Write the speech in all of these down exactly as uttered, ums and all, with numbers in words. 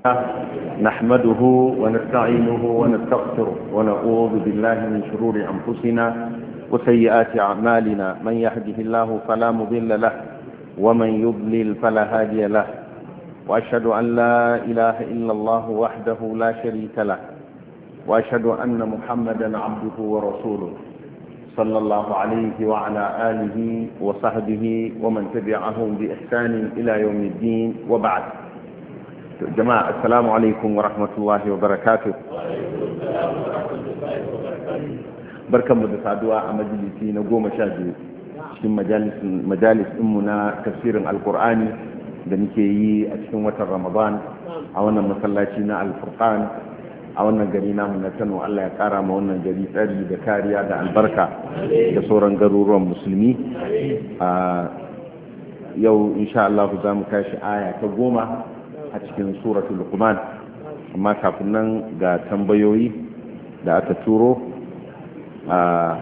نحمده ونستعينه ونستغفره ونعوذ بالله من شرور أنفسنا وسيئات أعمالنا. من يهده الله فلا مضل له ومن يضلل فلا هادي له، وأشهد أن لا إله إلا الله وحده لا شريك له، وأشهد أن محمدا عبده ورسوله صلى الله عليه وعلى آله وصحبه ومن تبعهم بإحسان إلى يوم الدين، وبعد. جماعة السلام عليكم ورحمة الله وبركاته. بركة مدسادوا مجلسي نقوم شاهدوا في مجالس مجالس أمنا تفسير القرآن بنكي أشكن وتر رمضان أولا مسلاتنا الفرقان a wannan gari namu na Kano. Allah ya kara ma wannan gari tsari da kariya da albarka da sauran garuruwan musulmi. A yau insha Allah za mu tashi aya ta goma a cikin suratul Luqman, amma kafin nan ga tambayoyi da aka turo. a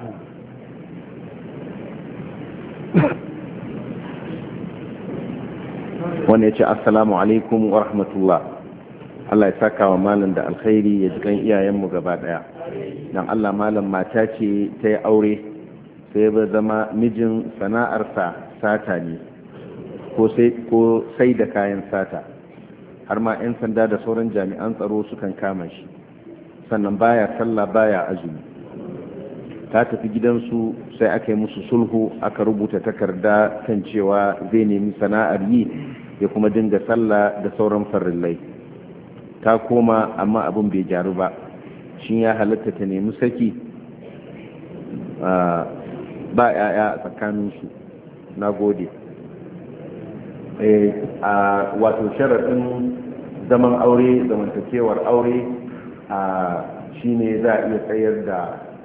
wanda ya ce assalamu alaikum wa rahmatullah. Allah ya saka wa malam da alkhairi, ya jikan iyayenmu gaba daya. Dan Allah, malam mata ce ta yi aure sai ba zama mijin sana'arsa sata ne ko sai da kayan sata, har ma 'yan sanda da sauran jami'an tsaro sukan kama shi, sannan baya sallah baya azumi. Ta tafi gidansu sai aka yi musu sulhu, aka rubuta takarda kan cewa zai nemi sana'ar yi ya kuma dinga sallah da sauran farillai. Ta koma amma abin bai gyaru ba. Shin ya halatta ta nemi saki? Ba yaya a tsakaninsu. Na gode. Wato sharaɗin zaman aure, zamantakewar aure shi ne za a iya tsayar da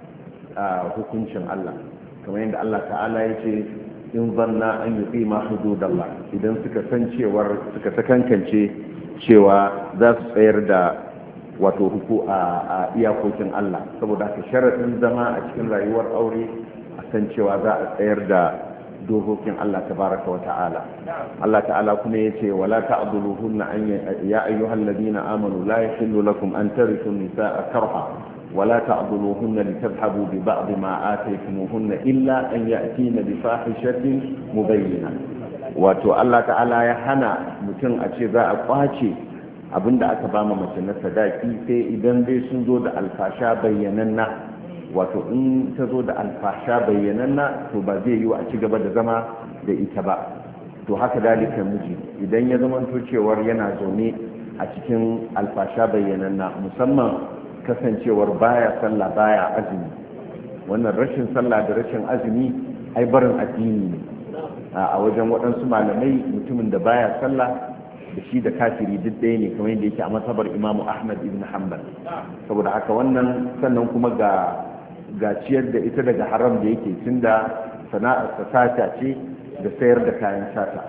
hukuncin Allah, kamar yadda Allah ta'ala ya ce in zanna an yi ƙima hududallah, idan suka san cewar suka sakankance cewa za su tsayar da wato huku a iyakokin Allah. Saboda haka sharaɗin zama a cikin rayuwar aure a san cewa za a tsayar da dokokin Allah tabaraka wa ta'ala. Allah ta'ala kuma ya ce wala ta'dhuluhunna an ya ayyuhal ladina amanu la yahillu lakum an tarithu nisaa karha wala ta'dhuluhunna litadhhabu bi ba'd ma ataytumuhunna illa an ya'tina bi fahishatin mubayyinah. Wato Allah ta'ala ya hana mutum a ce za a kwace abinda aka bama mace na sadaki sai idan dai sun zo da alfasha bayyananna. Wato in ta zo da alfasha bayyananna to ba zai yi a ci gaba da zama da ita ba. To haka dalika miji idan ya zama to cewar yana zaune a cikin alfasha bayyananna, musamman kasancewar baya sallah baya azumi, wannan rashin sallah da rashin azumi ai barin addini ne a wajen waɗansu malamai. Mutumin da baya sallah da shi da kafiri duk ɗaya ne, kamar yadda yake a masabar Imamu Ahmad ibn Hanbal. Saboda haka wannan, sannan kuma ga ga ciyar da ita daga haram da yake, tunda sana'ar sata ce da sayar da kayan sata.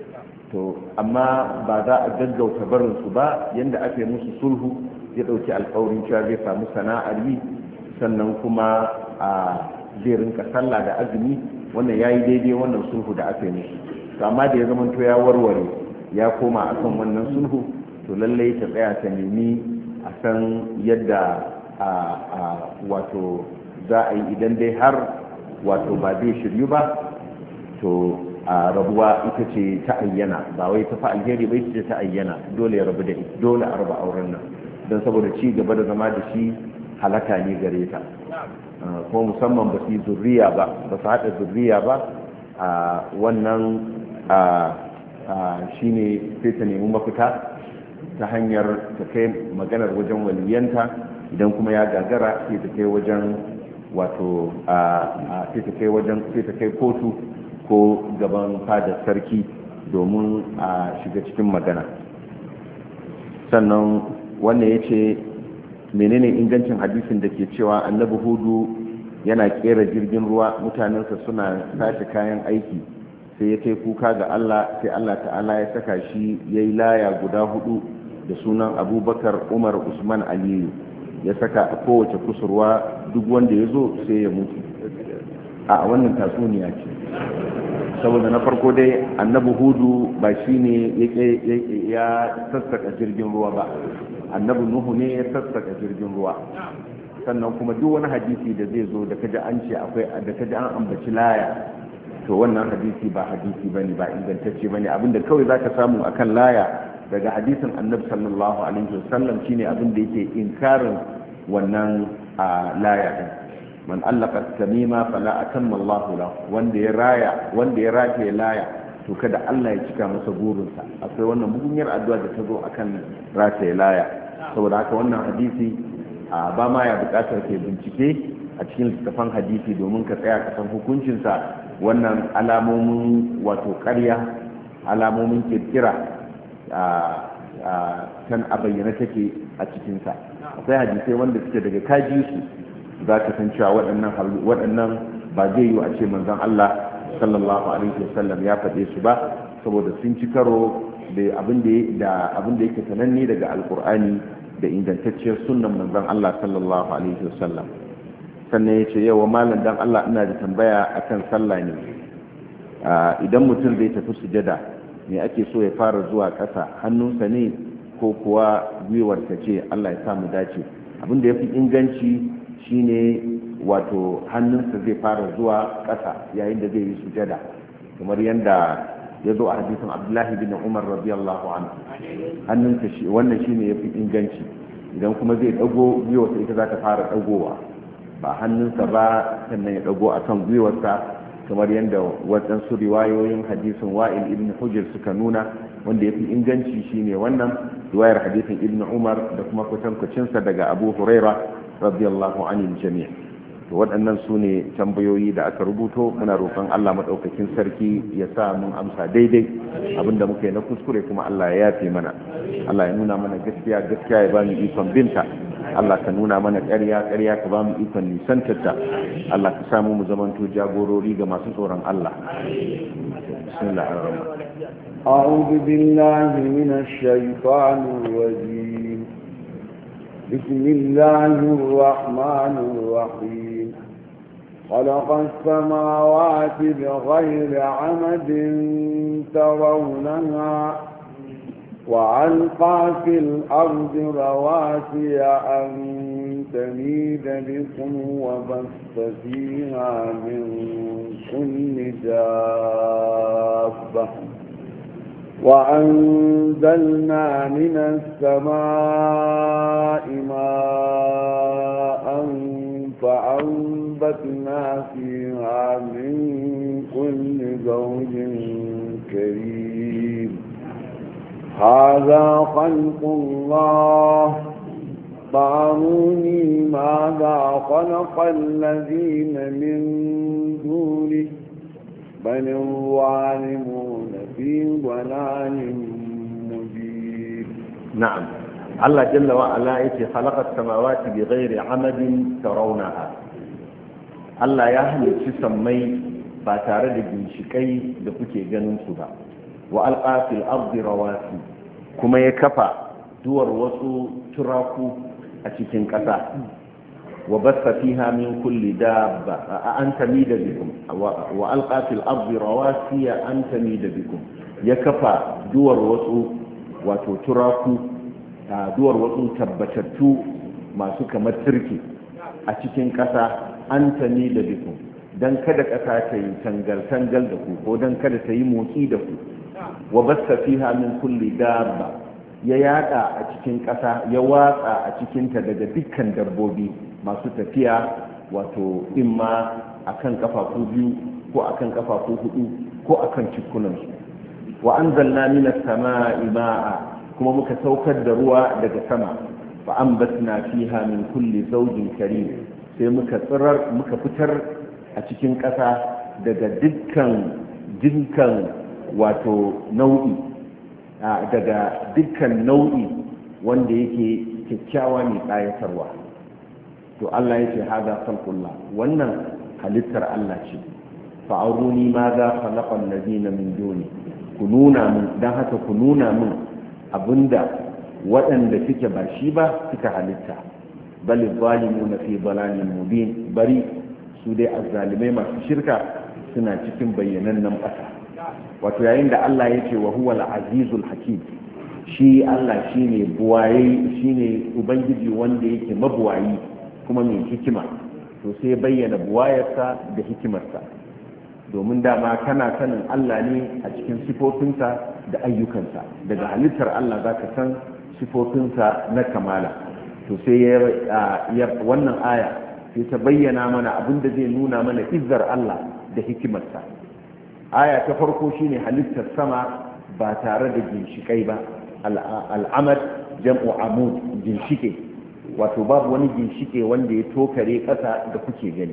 To amma ba za a gaggauta barin su ba, yanda aka yi musu sulhu ya ɗauki alƙawarin cewa zai samu sana'ar yi, sannan kuma a zai rinka sallah da azumi. Wannan ya yi daidai, wannan sulhu da aka yi musu. To amma da ya zama to ya warware ya koma akan wannan sulhu, to lallai ta tsaya ta nemi a san yadda a wato za a yi idan dai har wato ba zai shiryu ba, to a rabuwa ita ce ta ayyana, ba wai ta fa alheri ba, ita ce ta ayyana. Dole ya rabu da ita, dole a raba auren nan, don saboda ci gaba da zama da shi halaka ne gare ta. Kuma musamman ba su yi zurriya ba, ba su haɗa zurriya ba, a wannan shi ne sai ta nemi mafita ta hanyar ta kai maganar wajen waliyanta. Idan kuma ya gagara sai ta kai wajen wato sai ta kai wajen sai ta kai kotu ko gaban fadar sarki domin a shiga cikin magana. Sannan wannan ya ce menene ingancin hadisin da ke cewa annabi hudu yana kera jirgin ruwa, mutanensa suna tashi kayan aiki, sai ya kai kuka ga Allah, sai Allah ta'ala ya saka shi ya yi laya guda hudu da sunan Abubakar, Umar, Usman, Aliyu, ya saka a kowace kusurwa, duk wanda ya zo sai ya mutu. A wannan tatsuniya ce. saboda na farko dai annabi hudu ba shi ne ya sassaka jirgin ruwa ba, annabi nuhu ne ya sassaka jirgin ruwa. Sannan kuma duk wani hadisi da zai zo da kaji an ce akwai da kaji an ambaci laya, to wannan hadisi ba hadisi bane, ba ingantacce bane. Abinda kawai zaka samu akan laya daga hadisin annabi sallallahu alaihi wasallam shine abin da yake inkarin wannan laya din. Man allaka tamima fala atamma Allahu lahu, wanda ya raya wanda ya rataye laya to kada Allah ya cika masa burinsa. Akwai wannan mugunyar addu'a da ta zo akan rataye laya. Saboda haka wannan hadisi ba ma ya bukatar ke bincike a cikin littattafan hadisi domin ka tsaya ka san hukuncinsa. Wannan alamomin wato ƙarya, alamomin kirkira kan a bayyana take a cikinsa. Akwai hadisai wanda suke daga kaji su za ka san cewa waɗannan waɗannan ba zai yi a ce manzon Allah sallallahu alaihi wasallam ya faɗe su ba, saboda sun ci karo da abin da abin da yake sananne daga alkur'ani da ingantacciyar sunnan manzon Allah sallallahu alaihi wasallam. Sannan ya ce yawa malam dan Allah ina da tambaya akan sallah ne. Idan mutum zai tafi sujada me ake so ya fara zuwa ƙasa, hannunsa ne ko kuwa gwiwarsa ce? Allah ya sa mu dace. Abin da yafi inganci shine wato hannunsa zai fara zuwa ƙasa yayin da zai yi sujada, kamar yadda ya zo a hadisin Abdullahi bin Umar radiyallahu anhu. Hannunsa shi wannan shine yafi inganci. Idan kuma zai dago gwiwarsa ita za ta fara dagowa, ba hannunsa ba sannan ya dago akan gwiwarsa, kamar yadda waɗansu riwayoyin hadisin Wa'il ibn Hujr suka nuna. Wanda yafi inganci shine wannan riwayar hadisin Ibn Umar da kuma kwatankwacinsa daga Abu Huraira radiyallahu anil jami'. To waɗannan su ne tambayoyi da aka rubuto. Muna roƙon Allah maɗaukakin sarki ya sa mun amsa daidai, abinda muka yi na kuskure kuma Allah ya yafe mana. Allah ya nuna mana gaskiya gaskiya ya bani ikon binta, Allah ka nuna mana ƙarya ƙarya ka ba mu ikon nisantarta. Allah ka samu mu zamanto jagorori ga masu tsoron Allah. Bismillahir rahmanir rahim. A'udhu billahi minash shaitanir rajim. بسم الله الرحمن الرحيم. خلق السماوات بغير عمد ترونها وألقى في الأرض رواسي أن تميد بكم وبث فيها من كل دابة وأنزلنا من السماء ماء فأنبتنا فيها من كل زوج كريم. هذا خلق الله فأروني ماذا خلق الذين من دونه بل الظالمون في ضلال مبين. نعم. الله جل وعلا يتي خلق السماوات بغير عمد ترونها. الله يهل سمي باتارد جنشكي دكوكي جننسها وألقى في الأرض رواسي كما يكفى دور وسو تراكو أتكين كسا وبث فيها من كل دابة أن تميد بكم وألقى في الأرض رواسي أن تميد بكم يكفى دور وسو وتراكو دور وسو تبتتو ما سكا متركي أتكين كسا أن تميد بكم dan kada ƙasa ta yi tangal-tangal da ku ko dan kada ta yi motsi da ku. Wa basta fiha min kulli dabba, ya yada a cikin ƙasa, ya watsa a cikinta daga dukkan dabbobi masu tafiya, wato imma akan kafafu biyu ko akan kafafu hudu ko akan cikunansu. Wa anzalna minas sama'i ma'a, kuma muka saukar da ruwa daga sama. Fa anbatna fiha min kulli zawjin karim, sai muka tsirar muka fitar a cikin ƙasa daga dukkan jinkan wato nau'i daga dukkan nau'i wanda yake kyakkyawa mai ƙayatarwa. To Allah ya ce haza khalqullah, wannan halittar Allah ce. Fa'aruni ma za khalaqal ladina min duni, ku nuna min dan haka ku nuna min abinda waɗanda suke ba shi ba suka halitta. Bal zalimuna fi dalalin mubin, bari su dai azzalimai masu shirka suna cikin bayyanannen ƙasa. Wato yayin da Allah ya ce wa huwa al-azizul hakim, shi Allah shine buwaye, shine ubangiji wanda yake mabuwayi kuma mai hikima, to sai bayyana buwayarsa da hikimarsa, domin dama kana sanin Allah ne a cikin sifofinsa da ayyukansa. Daga halittar Allah za ka san sifofinsa na kamala. To sai ya wannan aya sai ta bayyana mana abin da zai nuna mana izzar Allah da hikimarsa. Aya ta farko shine halittar sama ba tare da ginshikai ba. Al'amad jam'u amud, ginshike, wato babu wani ginshike wanda ya tokare ƙasa da kuke gani.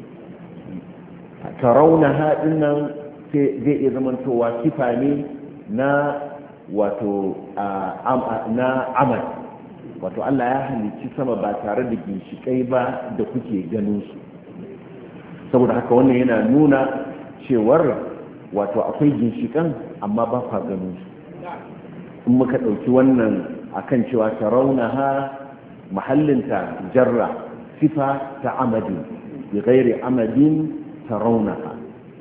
Tarauna haɗin nan zai iya zamantowa kifa ne na wato na amad, wato Allah ya halicci sama ba tare da ginshikai ba da kuke ganin su. Saboda haka wannan yana nuna cewar wato akwai ginshikan amma ba kwa ganin su. In muka ɗauki wannan akan cewa tarawunaha mahallinta jarra, sifa ta amadin bi ghairi amadin tarawunaha,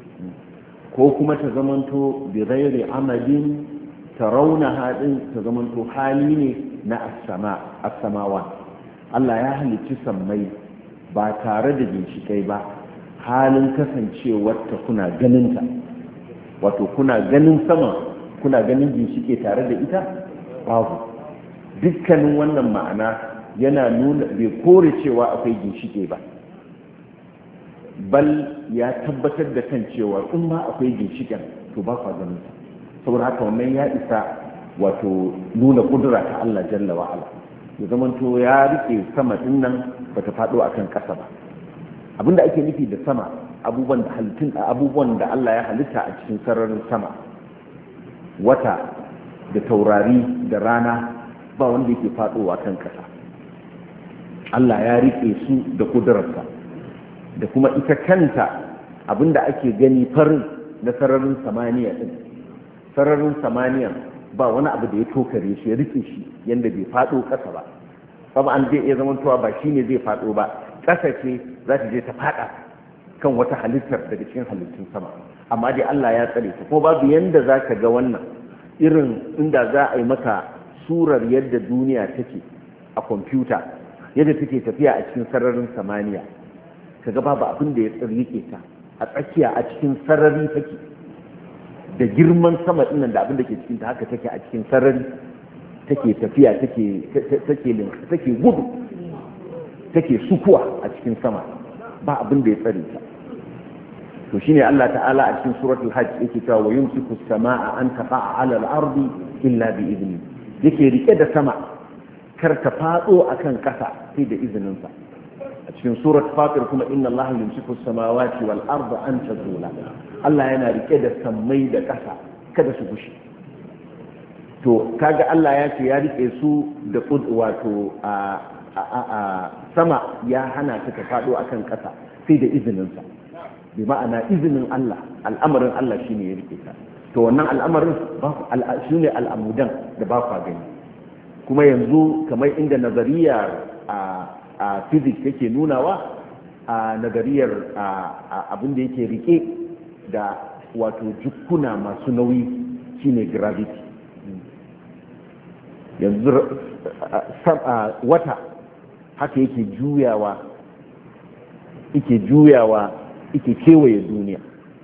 ko kuma ta zamanto bi ghairi amadin tarawunaha din ta zamanto hali ne na as-sama as-samawa. Allah ya halicci sammai ba tare da ginshikai ba, halin kasancewar ta kuna ganin ta, wato kuna ganin sama, kuna ganin ginshike tare da ita babu. Dukkanin wannan ma'ana yana nuna bai kore cewa akwai ginshike ba, bal ya tabbatar da kan cewa in ma akwai ginshiken to ba kwa ganin ta. Saboda haka wannan ya isa wato nuna kudura ta Allah jalla wa ala, ya zamanto ya rike sama din nan bata fado akan kasa ba. Abinda ake nufi da sama abubuwan da halittun abubuwan da Allah ya halitta a cikin sararin sama, wata da taurari da rana, ba wanda yake fadowa kan kasa. Allah ya rike su da kudurarsa. Da kuma ita kanta abinda ake gani farin na sararin samaniya din, sararin samaniya ba wani abu da ya tokare shi ya rike shi yanda bai fado kasa ba. Kuma an zai iya zamantowa ba shine zai fado ba, kasa ce za ta je ta fada kan wata halittar daga cikin halittun sama, amma dai Allah ya tsare ta. Kuma babu yanda za ka ga wannan irin inda za a yi maka surar yadda duniya take a kwamfuta, yadda take tafiya a cikin sararin samaniya, ka ga babu abin da ya tsirrike ta a tsakiya, a cikin sarari take da girman sama dinnan da abin da ke cikin ta haka take a cikin sarari take tafiya, take take take gudu, take sukuwa a cikin sama, ba abin da ya tsare ta. To shine Allah ta'ala a cikin suratul hajj yake cewa wa yumsiku as-samaa an taqa'a 'ala al-ardi illa bi idni, yake rike da sama kar ta fado akan kasa sai da izinin sa. A cikin surat fatir kuma inna Allah yumsiku as-samawati wal arda an tazula, Allah yana rike da sammai da kasa kada su gushi. To kaga Allah ya ce ya rike su da wato a a sama ya hana ta fado akan kasa sai da izinin sa, bi ma'ana izinin Allah, al'amarin Allah shine ya rike ta. To wannan al'amarin shine al'amudan da ba kwa gani. Kuma yanzu kamar inda nazariyar a a physics yake nunawa, a nazariyar abin da yake rike da wato jukkuna masu nauyi shine gravity. Yanzu wata haka yake juyawa yake juyawa yake kewaye duniya,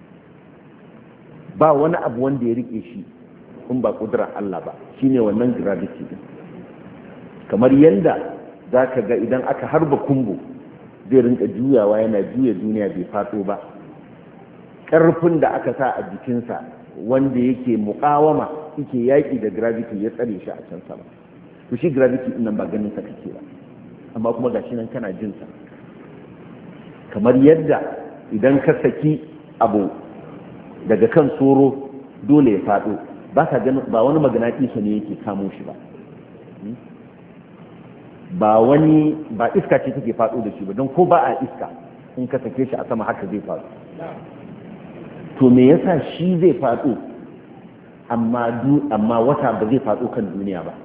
ba wani abu wanda ya rike shi in ba kudura Allah ba, shine wannan gravity din. Kamar yanda zaka ga idan aka harba kumbo zai rinka juyawa yana juya duniya bai fato ba, karfin da aka sa a jikinsa wanda yake muƙawama yake yaƙi da gravity ya tsare shi a can sama. To shi gravity din nan ba ganin sa kake ba, amma kuma gashi nan kana jin sa. Kamar yadda idan ka saki abu daga kan soro dole ya faɗo, ba ka ganin, ba wani magnatisa ne yake kamo shi ba, ba wani ba iska ce take faɗo da shi ba, don ko ba a iska in ka sake shi a sama haka zai faɗo. To me yasa shi zai faɗo amma amma wata ba zai faɗo kan duniya ba?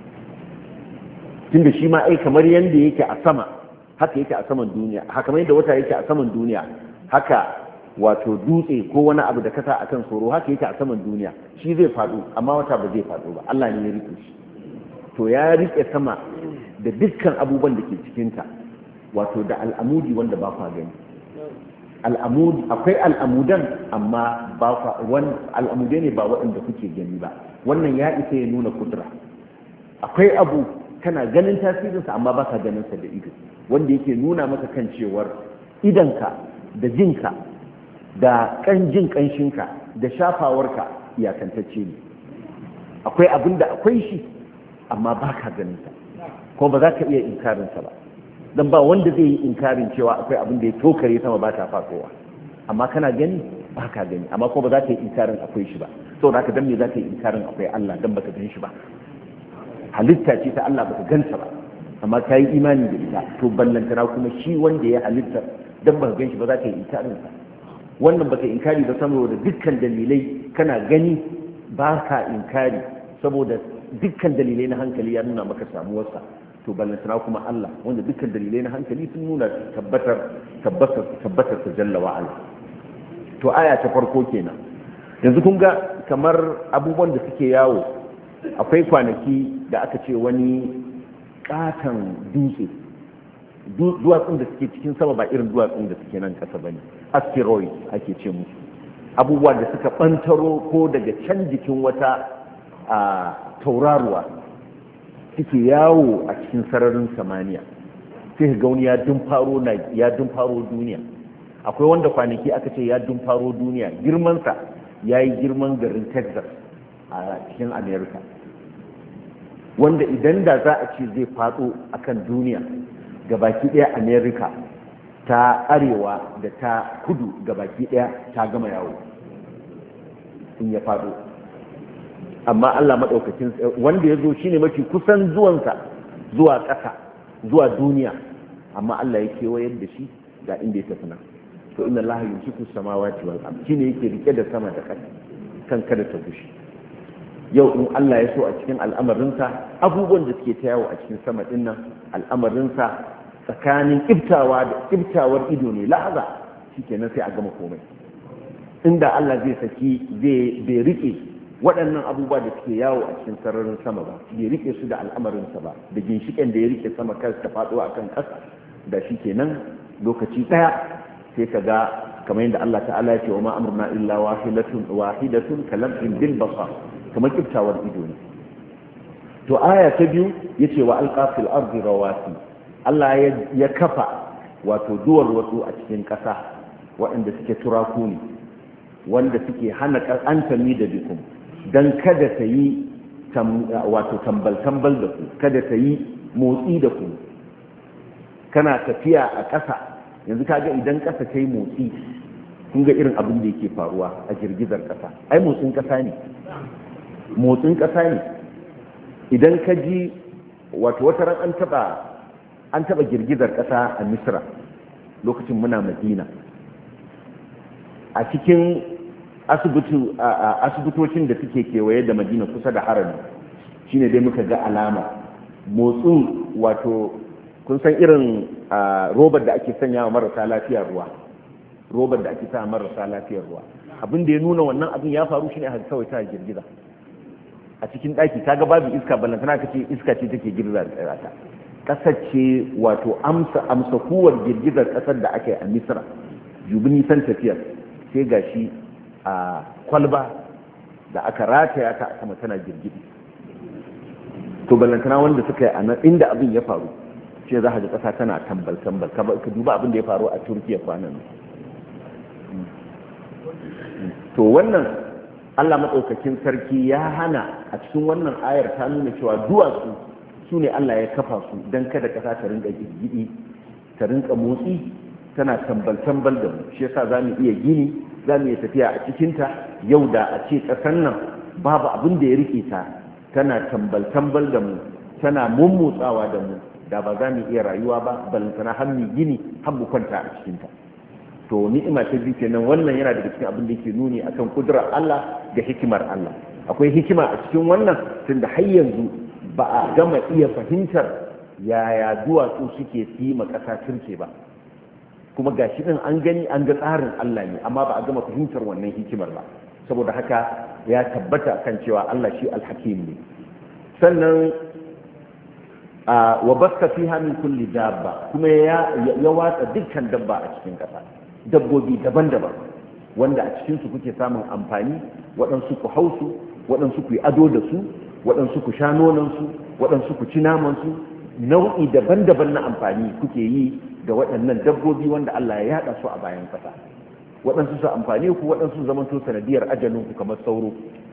Tunda shi ma ai kamar yanda yake a sama haka yake a saman duniya, haka kamar yadda wata yake a saman duniya, haka wato dutse ko wani abu da kasa akan tsoro haka yake a saman duniya shi zai faɗo amma wata ba zai faɗo ba Allah ne ya rike shi to ya rike sama da dukkan abubuwan da ke cikinta wato da al'amudi wanda ba kwa gani al'amudi akwai al'amudan amma ba kwa wani al'amudai ne ba waɗanda kuke gani ba wannan ya isa ya nuna kudura akwai abu kana ganin tasirinsa amma ba ka ganinsa da ido wanda yake nuna maka kan cewar idanka da jinka da kan jin kanshinka da shafawarka iyakantacce ne akwai abin da akwai shi amma ba ka ganinsa ko ba za ka iya inkarinsa ba don ba wanda zai yi inkarin cewa akwai abin da ya tokare sama ba ta fasowa amma kana gani ba ka gani amma ko ba za ka yi inkarin akwai shi ba saboda haka dan me za ka yi inkarin akwai Allah dan baka gan shi ba halitta ce ta Allah baka ganta ba amma ka yi imani da ita to ballantana kuma shi wanda ya halitta dan baka gan shi ba za ka yi inkarin sa wannan baka inkari ba saboda dukkan dalilai kana gani ba ka inkari saboda dukkan dalilai na hankali ya nuna maka samuwarsa to ballantana kuma Allah wanda dukkan dalilai na hankali sun nuna tabbatar tabbatar tabbatar ta jalla wa ala to aya ta farko kenan yanzu kun ga kamar abubuwan da suke yawo akwai kwanaki da aka ce wani katon dutse duwatsun da suke cikin sama ba irin duwatsun da suke nan kasa bane asteroid ake ce musu abubuwa da suka bantaro ko daga can jikin wata a tauraruwa suke yawo a cikin sararin samaniya sai ga wani ya dumfaro na ya dumfaro duniya akwai wanda kwanaki aka ce ya dumfaro duniya girmansa ya yi girman garin Texas a cikin America wanda idan da za a ce zai faɗo akan duniya gabaki ɗaya America ta arewa da ta kudu gabaki ɗaya ta gama yawo in ya faɗo amma Allah maɗaukakin wanda ya zo shi ne mafi kusan zuwansa zuwa ƙasa zuwa duniya amma Allah ya kewayar da shi ga inda ya tafi nan to inna Allah yumsiku samawati wal ard shine yake rike da sama da ƙasa kan kada ta gushi yau in Allah ya so a cikin al'amarinsa abubuwan da suke ta yawo a cikin sama din nan al'amarinsa tsakanin ibtawa da ibtawar ido ne lahaza shikenan sai a gama komai inda Allah zai saki zai bai rike waɗannan abubuwa da suke yawo a cikin sararin sama ba bai rike su da al'amarinsa ba da ginshiƙen da ya rike sama kar ta faɗo a kan ƙasa da shi kenan lokaci ɗaya sai ka ga kamar yadda Allah ta'ala ya ce wa ma amruna illa wahidatun wahidatun kalamhin bil basar kamar kiftawar ido ne to aya ta biyu yace wa alqa fil ardi rawasi Allah ya kafa wato duwar wasu a cikin ƙasa waɗanda suke turaku ne wanda suke hana ƙantami da bikum don kada ta yi wato tambal-tambal da ku kada ta yi motsi da ku kana tafiya a ƙasa yanzu kaga idan ƙasa ta yi motsi kun ga irin abin da yake faruwa a girgizar ƙasa ai motsin ƙasa ne motsin ƙasa ne idan ka ji wato wata ran an taɓa an taɓa girgizar ƙasa a misra lokacin muna madina a cikin asibitocin da suke kewaye da madina kusa da harami shine dai muka ga alama motsin wato kun san irin robar da ake sanya wa marasa lafiyar ruwa robar da ake sa marasa lafiyar ruwa abin da ya nuna wannan abin ya faru shine haka kawai ta girgiza a cikin daki kaga babu iska ballantana kace iska ce take girgiza ta kasar ce wato amsa amsa kuwar girgizar kasar da aka yi a misra jubi nisan tafiyar sai gashi a kwalba da aka rataya ta a sama tana girgidi to ballantana wanda suka yi a nan inda abin ya faru ce za a ji ƙasa tana tambal-tambal ka duba abin da ya faru a turkiya kwanan to wannan Allah maɗaukakin sarki ya hana a cikin wannan ayar ta nuna cewa duwatsu su ne Allah ya kafa su don kada ƙasa ta rinka girgidi ta rinka motsi tana tambal-tambal da mu shi yasa za mu iya gini za mu iya tafiya a cikinta yau da a ce ƙasar nan babu abin da ya rike ta tana tambal-tambal da mu tana mummutsawa da mu da ba za mu iya rayuwa ba balantana har mu gini har mu kwanta a cikinta to ni'ima ta biyu kenan wannan yana daga cikin abin da yake nuni akan kudurar Allah da hikimar Allah akwai hikima a cikin wannan tunda har yanzu ba a gama iya fahimtar yaya duwatsu suke fi ma ƙasa turke ba kuma gashi din an gani an ga tsarin Allah ne amma ba a gama fahimtar wannan hikimar ba saboda haka ya tabbata kan cewa Allah shi al-hakim ne. sannan wa basta fiha min kulli dabba kuma ya ya watsa dukkan dabba a cikin kasa dabbobi daban-daban wanda a cikin su kuke samun amfani waɗansu ku hausu waɗansu ku yi ado da su waɗansu ku sha nonon su waɗansu ku ci naman su nau'i daban-daban na amfani kuke yi da waɗannan dabbobi wanda Allah ya yada su a bayan kasa waɗansu su amfani ku waɗansu zamanto sanadiyar ajalin ku kamar sauro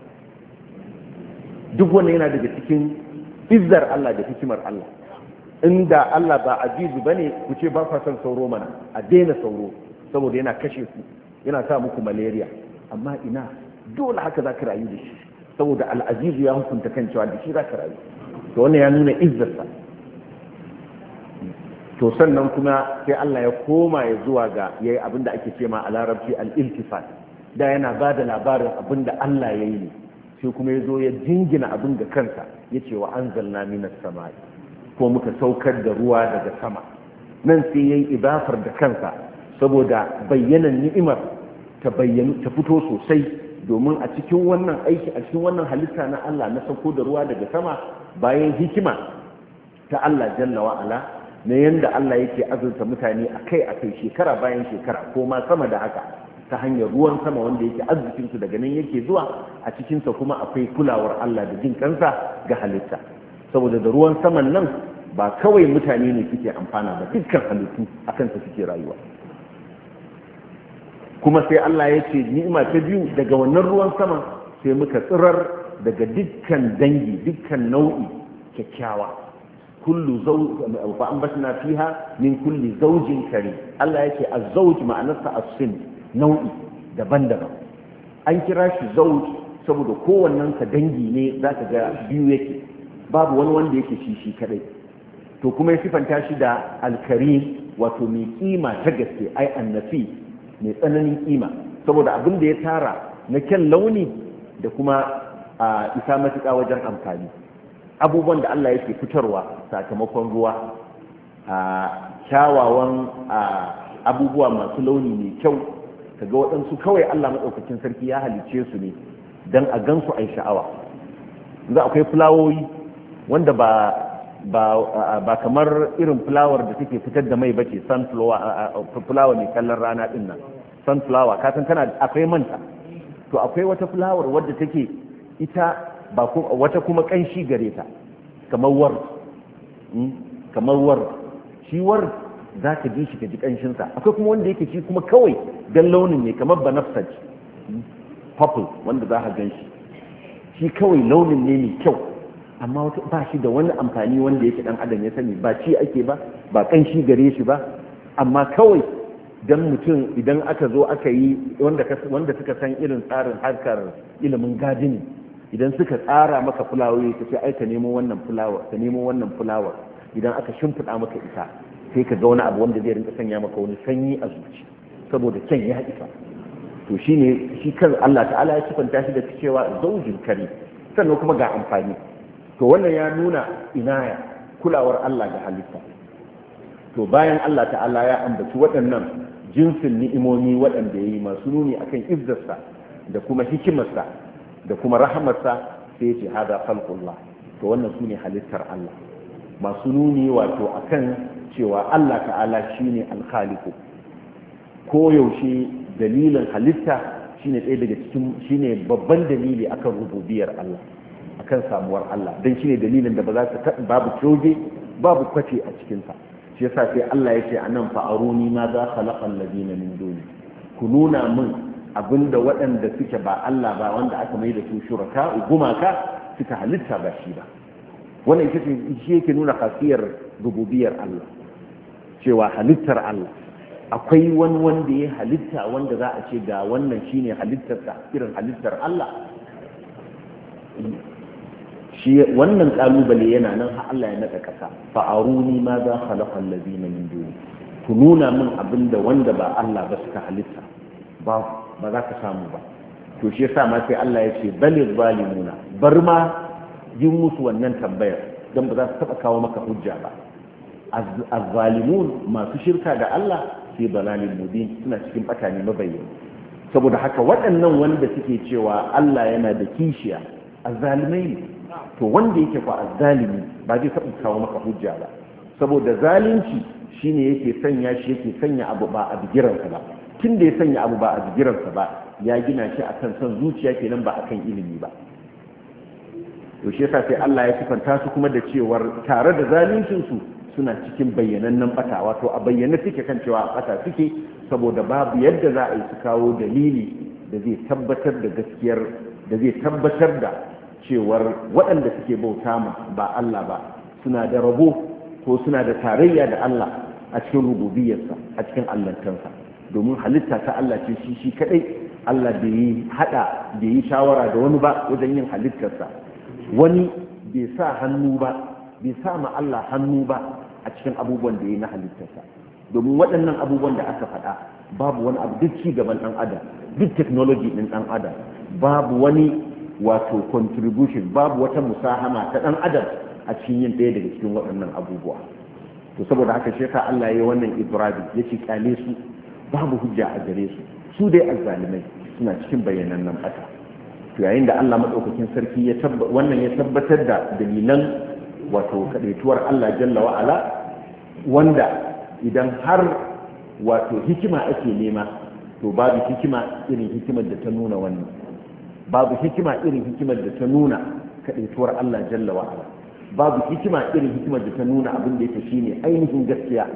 duk wanda yana daga cikin izzar Allah da hikimar Allah inda Allah ba ajizu bane ku ce ba fa san sauro mana a daina sauro saboda yana kashe ku yana sa muku malaria amma ina dole haka za ka rayu da shi saboda al'azizu ya hukunta kan cewa da shi za ka rayu to wannan ya nuna izzarsa to sannan kuma sai Allah ya koma ya zuwa ga yayi abinda ake ce ma a larabci al-iltifat da yana ba da labarin abinda Allah ya yi ne sai kuma ya zo ya jingina abin ga kansa ya ce wa anzalna minas samai ko muka saukar da ruwa daga sama nan sai yayi idafar da kansa saboda bayyanan ni'imar ta bayyana ta fito sosai domin a cikin wannan aiki a cikin wannan halitta na Allah na sauko da ruwa daga sama bayan hikima ta Allah jalla wa ala na yanda Allah yake azurta mutane akai akai shekara bayan shekara ko ma sama da haka ta hanyar ruwan sama wanda yake arzikin su daga nan yake zuwa a cikin sa kuma akwai kulawar Allah da jin kansa ga halitta saboda da ruwan saman nan ba kawai mutane ne suke amfana ba dukkan halittu akan sa suke rayuwa kuma sai Allah ya ce ni'ima ta biyu daga wannan ruwan sama sai muka tsirar daga dukkan dangi dukkan nau'i kyakkyawa kullu zawj fa anbatna fiha min kulli zawjin karim Allah yake az-zawj ma'anarsa as-sin nau'i daban-daban an kira shi zawj saboda kowannen sa dangi ne zaka ga biyu yake babu wani wanda yake shi shi kadai to kuma ya sifanta shi da al-karim wato mai kima ta gaske ai annafi mai tsananin kima saboda abin da ya tara na kyan launi da kuma a isa matuƙa wajen amfani abubuwan da Allah yake fitarwa sakamakon ruwa a kyawawan abubuwa masu launi mai kyau kaga waɗansu kawai Allah maɗaukakin sarki ya halice su ne don a gansu a yi sha'awa yanzu akwai fulawoyi wanda ba ba ba kamar irin fulawar da take fitar da mai bace sunflower flower mai kallon rana din nan sunflower ka san kana akwai manta to akwai wata fulawar wadda take ita ba wata kuma kanshi gare ta kamar war kamar war shi war za ka ji shi ka ji kanshin sa akwai kuma wanda yake shi kuma kawai dan launin ne kamar banafsaj purple wanda za ka gan shi shi kawai launin ne mai kyau amma ba shi da wani amfani wanda yake dan adam ya sani ba ci ake ba ba kanshi gare shi ba amma kawai dan mutum idan aka zo aka yi wanda wanda suka san irin tsarin harkar ilimin gadini idan suka tsara maka fulawoyi ka ce ai ka nemo wannan fulawar ka nemo wannan fulawar idan aka shimfiɗa maka ita sai ka ga wani abu wanda zai rinka sanya maka wani sanyi a zuci saboda kyan ya isa to shine shi kan Allah ta'ala ya sifanta shi da cewa zaujin kare sannan kuma ga amfani to wannan ya nuna inaya kulawar Allah ga halitta to bayan Allah ta'ala ya ambaci waɗannan jinsin ni'imomi waɗanda ya yi masu nuni akan izzarsa da kuma hikimarsa da kuma rahamarsa sai ya ce hada khalqullah to wannan su ne halittar Allah masu nuni wato akan cewa Allah ta'ala shine al-khaliqu ko yaushe dalilin halitta shine ɗaya daga cikin shine babban dalili akan rububiyar Allah akan samuwar Allah dan shine dalilin da ba za ka babu coge babu kwace a cikin sa shi yasa sai Allah yake anan fa aruni ma za khalaqa alladina min duni ku nuna min abinda waɗanda suke ba Allah ba wanda aka mai da su shuraka gumaka suka halitta ba shi ba wannan ita shi yake nuna khasiyar rububiyar Allah cewa halittar Allah akwai wani wanda ya halitta wanda za a ce ga wannan shine halittarsa irin halittar Allah shi wannan kalubale yana nan har Allah ya naka kasa fa aruni ma za khalaqa allazina min duni ku nuna min abinda wanda ba Allah ba suka halitta ba ba za ka samu ba to shi yasa ma sai Allah ya ce balil zalimuna bar ma yin musu wannan tambayar dan ba za su taba kawo maka hujja ba az-zalimun masu shirka da Allah fi dalalin mubin suna cikin bata ne mabayyana. Saboda haka waɗannan wanda suke cewa Allah yana da kishiya azzalimai ne, to wanda yake fa azzalimi ba zai taɓa kawo maka hujja ba, saboda zalunci shine yake sanya shi yake sanya abu ba a bigiransa ba. Tun da ya sanya abu ba a bigiransa ba ya gina shi akan son zuciya kenan ba akan ilimi ba. To shi yasa sai Allah ya sifanta su kuma da cewar tare da zaluncin su suna cikin bayyanannen bata, wato a bayyane suke kan cewa a bata suke, saboda babu yadda za a yi su kawo dalili da zai tabbatar da gaskiyar, da zai tabbatar da cewar waɗanda suke bauta ma ba Allah ba suna da rabo ko suna da tarayya da Allah a cikin rububiyarsa, a cikin allantansa. Domin halitta ta Allah ce shi shi kadai, Allah bai yi hada bai yi shawara da wani ba wajen yin halittarsa. Wani bai sa hannu ba, bai sa ma Allah hannu ba a cikin abubuwan da ya yi na halittarsa. Domin waɗannan abubuwan da aka faɗa babu wani abu, duk ci gaban ɗan adam, duk technology ɗin ɗan adam, babu wani wato contribution, babu wata musahama ta ɗan adam a cikin yin ɗaya daga cikin waɗannan abubuwa. To saboda haka shi yasa Allah ya yi wannan ibradi, ya ce kyale su, babu hujja a gare su, su dai azzalimai suna cikin bayyanannen bata. To yayin da Allah madaukakin sarki ya tabbatar wannan ya tabbatar da dalilan wato kadaituwar Allah jalla wa ala, wanda idan har wato hikima ake nema to babu hikima irin hikimar da ta nuna wannan, babu hikima irin hikimar da ta nuna kadaituwar Allah jalla wa ala, babu hikima irin hikimar da ta nuna abin da yake shine ainihin gaskiya.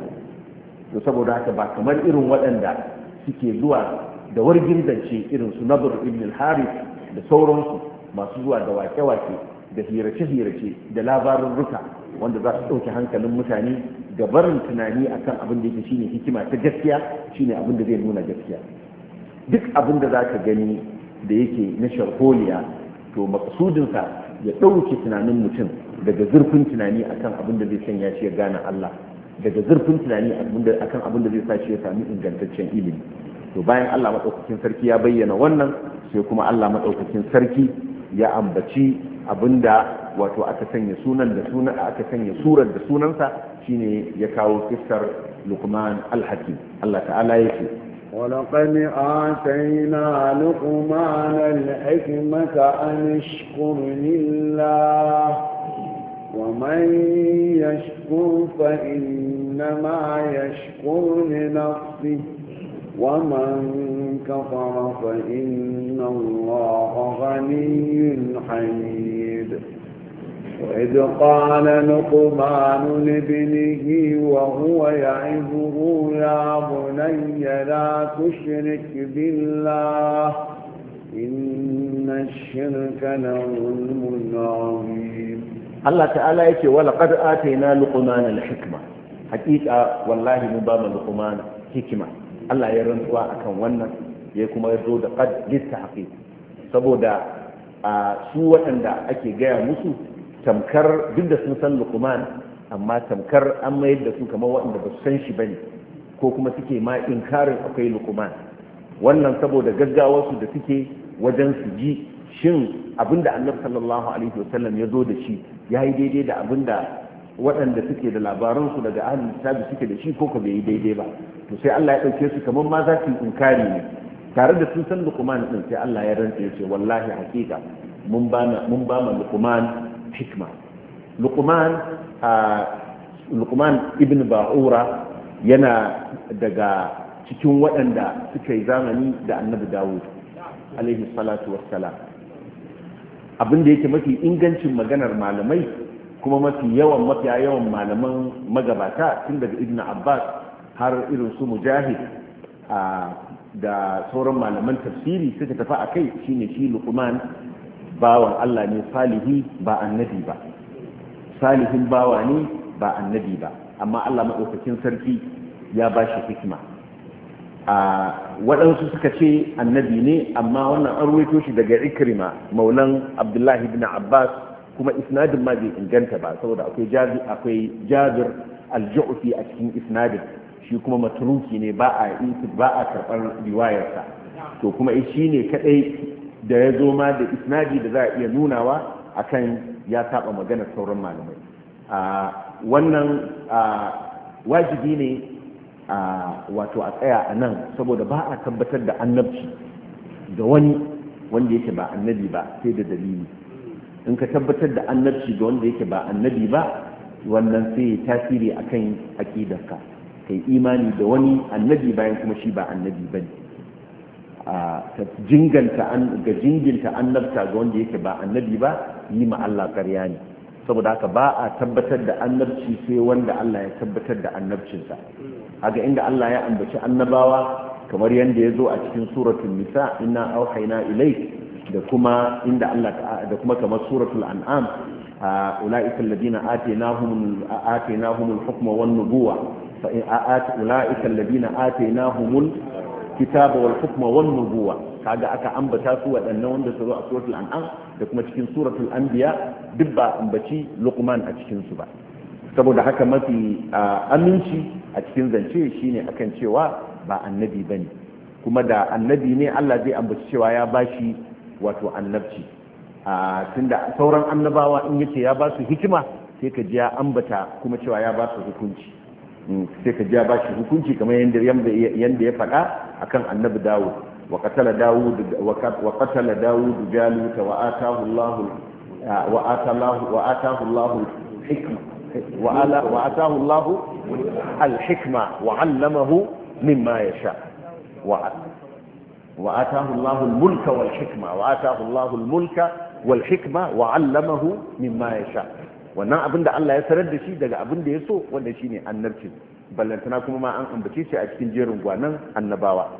To saboda haka ba kamar irin waɗanda suke zuwa da wargin zance irin su Nadr ibn al-Harith da sauransu, masu zuwa da wake-wake da hirace-hirace da labarurruka wanda za su ɗauki hankalin mutane da barin tunani akan abin da yake shine hikima ta gaskiya, shine abin da zai nuna gaskiya. Duk abin da za ka gani da yake na sharholiya, to maksudinsa ya ɗauke tunanin mutum daga zurfin tunani akan abin da zai sanya shi ya gane Allah, daga zurfin tunani akan abin da zai sa shi ya sami ingantaccen ilimi. To bayan Allah maɗaukakin sarki ya bayyana wannan, sai kuma Allah maɗaukakin sarki ya ambaci abinda wato aka sanya sunan da sunan aka sanya surar da sunansa, shine ya kawo kissar Luqman al-Hakim. Allah ta'ala yake ولقد آتينا لقمان الحكمة أن اشكر لله ومن يشكر فإنما يشكر لنفسه ومن كفر فإن الله غني حميد. وإذ قال لقمان لابنه وهو يعظه يا بني لا تشرك بالله إن الشرك لظلم عظيم. الله تعالى يقول ولقد آتينا لقمان الحكمة، حقيقة والله مبام لقمان حكمة. Allah ya rantsuwa akan wannan, ya kuma zo da qad litahqiq, saboda a su waɗanda ake gaya musu tamkar duk da sun san Luqman, amma tamkar an mayar da su kamar waɗanda ba su san shi bane, ko kuma suke ma inkarin akwai Luqman. Wannan saboda gaggawarsu da suke wajen su ji shin abinda Annabi sallallahu alaihi wasallam ya zo da shi yayi daidai da abinda waɗanda suke da labaransu daga ahlul kitabi suke da shi, ko ko bai yi daidai ba. To sai Allah ya ɗauke su kamar ma za su inkari ne, tare da sun san Luqman din, sai Allah ya rantsa ya ce wallahi hakika mun ba mun ba ma Luqman hikma. Luqman a Luqman ibn Ba'ura yana daga cikin waɗanda suka yi zamani da Annabi Dawud alaihi salatu wassalam. Abin da yake mafi ingancin maganar malamai kuma mafi yawan mafiya yawan malaman magabata tun daga Ibn Abbas har irin su Mujahid da sauran malaman tafsiri suka tafi a kai, shine shi Luqman bawan Allah ne salihi ba annabi ba, salihin bawa ne ba annabi ba, amma Allah maɗaukakin sarki ya ba shi hikima. Waɗansu suka ce annabi ne, amma wannan an ruwaito shi daga Ikrima maulan Abdullahi ibn Abbas, kuma isnadin ma bai inganta ba saboda akwai Jabir akwai Jabir al-Ju'fi a cikin isnadin, shi kuma matruki ne, ba a ba a karɓar riwayarsa. To kuma shi ne kadai da ya zo ma da isnadi da za a iya nunawa akan ya saba magana sauran malamai. Wannan wajibi ne wato a tsaya a nan saboda ba a tabbatar da annabci ga wani wanda yake ba annabi ba sai da dalili. in ka tabbatar da annabci ga wanda yake ba annabi ba wannan sai tasiri akan aqidarka kai imani da wani annabi bayan kuma shi ba annabi bane a jinganta an ga jinginta annabta ga wanda yake ba annabi ba yi ma Allah ƙarya ne saboda haka ba a tabbatar da annabci sai wanda Allah ya tabbatar da annabcinsa. Haka inda Allah ya ambaci annabawa kamar yadda ya zo a cikin suratul nisa inna auhayna ilayk da kuma inda Allah da kuma kamar suratul an'am ulaika alladhina atainahum atainahumul hukma wan nubuwa fa in aat ulaika alladhina atainahumul kitaba wal hukma wan nubuwa kaga aka ambata su waɗannan wanda su zo a suratul an'am da kuma cikin suratul anbiya duk ba ambaci luqman a cikin su ba saboda haka mafi aminci a cikin zance shine akan cewa ba annabi bane kuma da annabi ne Allah zai ambaci cewa ya bashi wato annabci tunda sauran annabawa in yace ya ba su hikima sai ka ji ya ambata kuma cewa ya ba su hukunci sai ka ji ya ba shi hukunci kamar yanda yanda ya faɗa akan annabi Dawud wa qatala Dawud wa qatala Dawud Jalut wa ataahu Allah wa ataahu wa ataahu Allah hikma وآلا وآتاه الله الحكمة وعلمه مما يشاء وآتاه الله الملك والحكمة وآتاه الله الملك والحكمة وعلمه مما يشاء wannan abin da Allah ya sanar da shi daga abin da ya so wanda shine annabci ballantana kuma ma an ambace shi a cikin jerin gwanan annabawa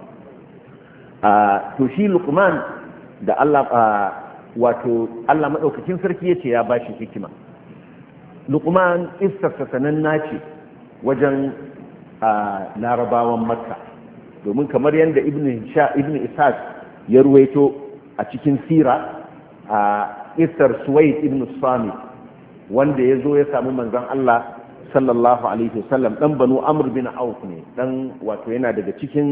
to shi Luqman da Allah wato Allah madaukakin sarki yace ya bashi hikima. Luqman istarsa sananna ce wajen larabawan makka domin kamar yadda ibn ishaq ya ruwaito a cikin sira a istar suwaid ibn sami wanda ya zo ya samu manzon Allah sallallahu alaihi wasallam dan banu amr bin auf ne dan wato yana daga cikin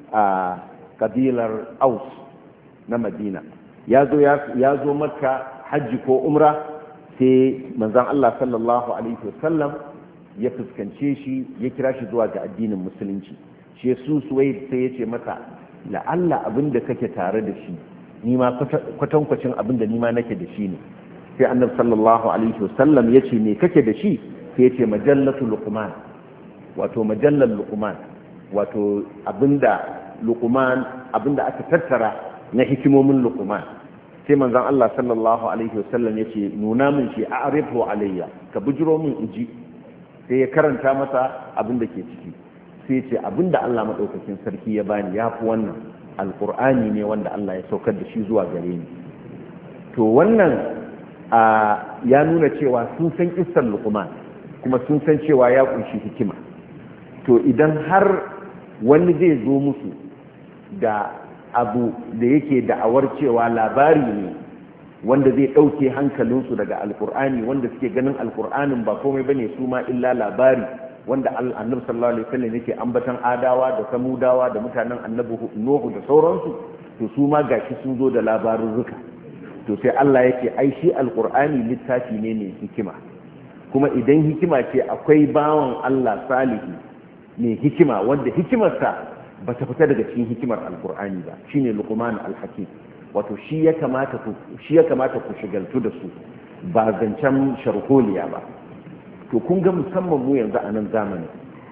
kabilar aus na madina ya zo ya zo makka hajji ko umra sai manzan Allah sallallahu alaihi wasallam ya fuskance shi ya kira shi zuwa ga addinin musulunci shi su suwai sai ya ce masa la'alla abin da kake tare da shi ni ma kwatankwacin abin da ni ma nake da shi ne sai annabi sallallahu alaihi wasallam ya ce me kake da shi sai ya ce majallatu luqman wato majallar luqman wato abinda luqman abinda aka tattara na hikimomin luqman sai manzon Allah sallallahu alaihi wasallam yace nuna min shi a'rifu alayya ka bujiro min inji sai ya karanta masa abin da ke ciki sai yace abinda Allah madaukakin sarki ya bani yafi wannan alqur'ani ne wanda Allah ya saukar da shi zuwa gare ni to wannan ya nuna cewa sun san kissar Luqman kuma sun san cewa ya kunshi hikima to idan har wani zai zo musu da abu da yake da'awar cewa labari ne wanda zai ɗauke hankalinsu daga alkur'ani wanda suke ganin alkur'anin ba komai bane su ma illa labari wanda annabi sallallahu alaihi wasallam yake ambatan adawa da samudawa da mutanen annabi nuhu da sauransu to su ma gashi sun zo da labarurruka to sai Allah yake ai shi alkur'ani littafi ne ne hikima kuma idan hikima ce akwai bawan Allah salihi ne hikima wanda hikimarsa ba ta fita daga cikin hikimar alkur'ani ba shine luqman al-hakim wato shi ya kamata ku shi ya kamata ku shigaltu da su ba zancen sharholiya ba to kun ga musamman mu yanzu a nan zamani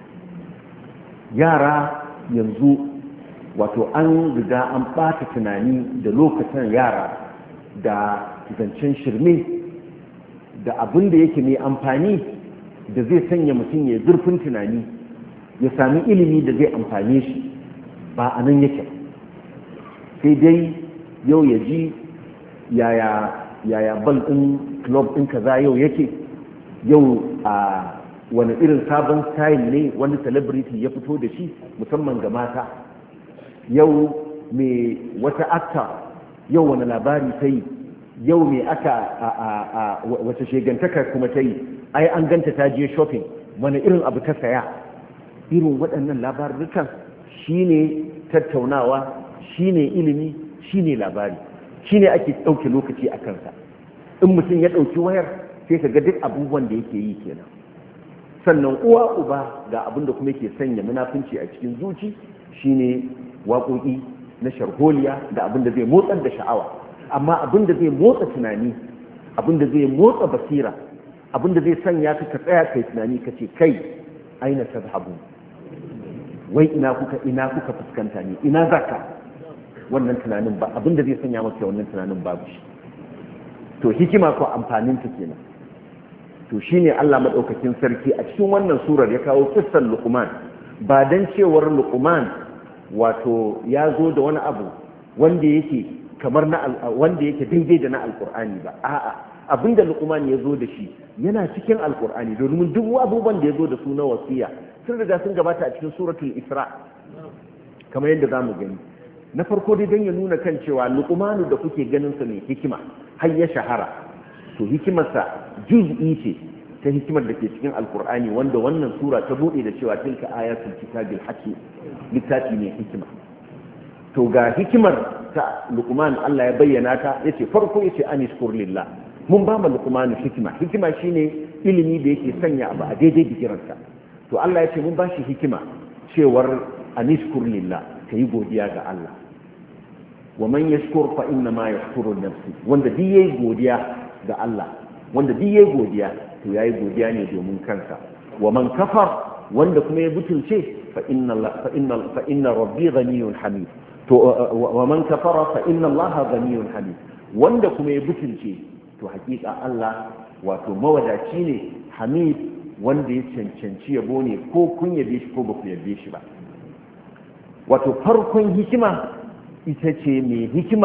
yara yanzu wato an riga an ɓata tunani da lokacin yara da zancen shirme da abin da yake mai amfani da zai sanya mutum ya zurfin tunani ya sami ilimi da zai amfane shi ba a nan yake sai dai yau ya ji yaya yaya bal ɗin club ɗin kaza yau yake yau a wani irin sabon style ne wani celebrity ya fito da shi musamman ga mata yau mai wata actor yau wani labari ta yi yau mai aka wata shegantaka kuma ta yi ai an ganta ta je shopping wani irin abu ta saya irin waɗannan labarukan shine tattaunawa shine ilimi shine labari shine ake ɗauke lokaci a kansa in mutum ya ɗauki wayar sai ka ga duk abubuwan da yake yi kenan sannan uwa uba ga abin da kuma yake sanya munafunci a cikin zuci shine waƙoƙi na sharholiya da abin da zai motsar da sha'awa. Amma abin da zai motsa tunani, abin da zai motsa basira, abin da zai sanya ka tsaya kai tunani ka ce kai aina tadhhabu, wai ina kuka ina kuka fuskanta ne, ina zaka, wannan tunanin ba abin da zai sanya maka wannan tunanin babu shi. To hikima ko amfanin ta kenan. To shine Allah madaukakin sarki a cikin wannan surar ya kawo kissan Luqman, ba dan cewar Luqman wato ya zo da wani abu wanda yake kamar na wanda yake daidai da na alqur'ani ba, a'a abinda Luqman ya zo da shi yana cikin alqur'ani, domin duk abubuwan da ya zo da su na wasiya sun riga sun gabata a cikin suratul Isra kamar yadda zamu gani. Na farko dai dan ya nuna kan cewa Luqman da kuke ganin sa ne hikima har ya shahara, to hikimarsa juz'i ce ta hikimar da ke cikin alkur'ani, wanda wannan sura ta bude da cewa tilka ayatul kitabil hakim, littafi ne hikima. To ga hikimar ta Luqman Allah ya bayyana ta, yace farko yace anishkur lillah, mun ba mu Luqman hikima. Hikima shine ilimi da yake sanya abu a daidai bigiransa. To Allah yace mun ba shi hikima cewar anishkur lillah, kai godiya ga Allah. Wa man yashkur fa inna ma yashkuru nafsi, wanda duk yayi godiya ga Allah, wanda duk yayi godiya to yayi godiya ne domin kansa. Wa man kafar, wanda kuma ya butulce fa inna fa inna fa inna rabbi ghaniyyun hamid, to wa man kafara fa inna Allah ghaniyyun hamid, wanda kuma ya butulce to hakika Allah wato mawadaci ne hamid, wanda ya cancanci yabo ne ko kun yabe shi ko ba ku yabe shi ba. Wato farkon hikima ita ce mai hikimar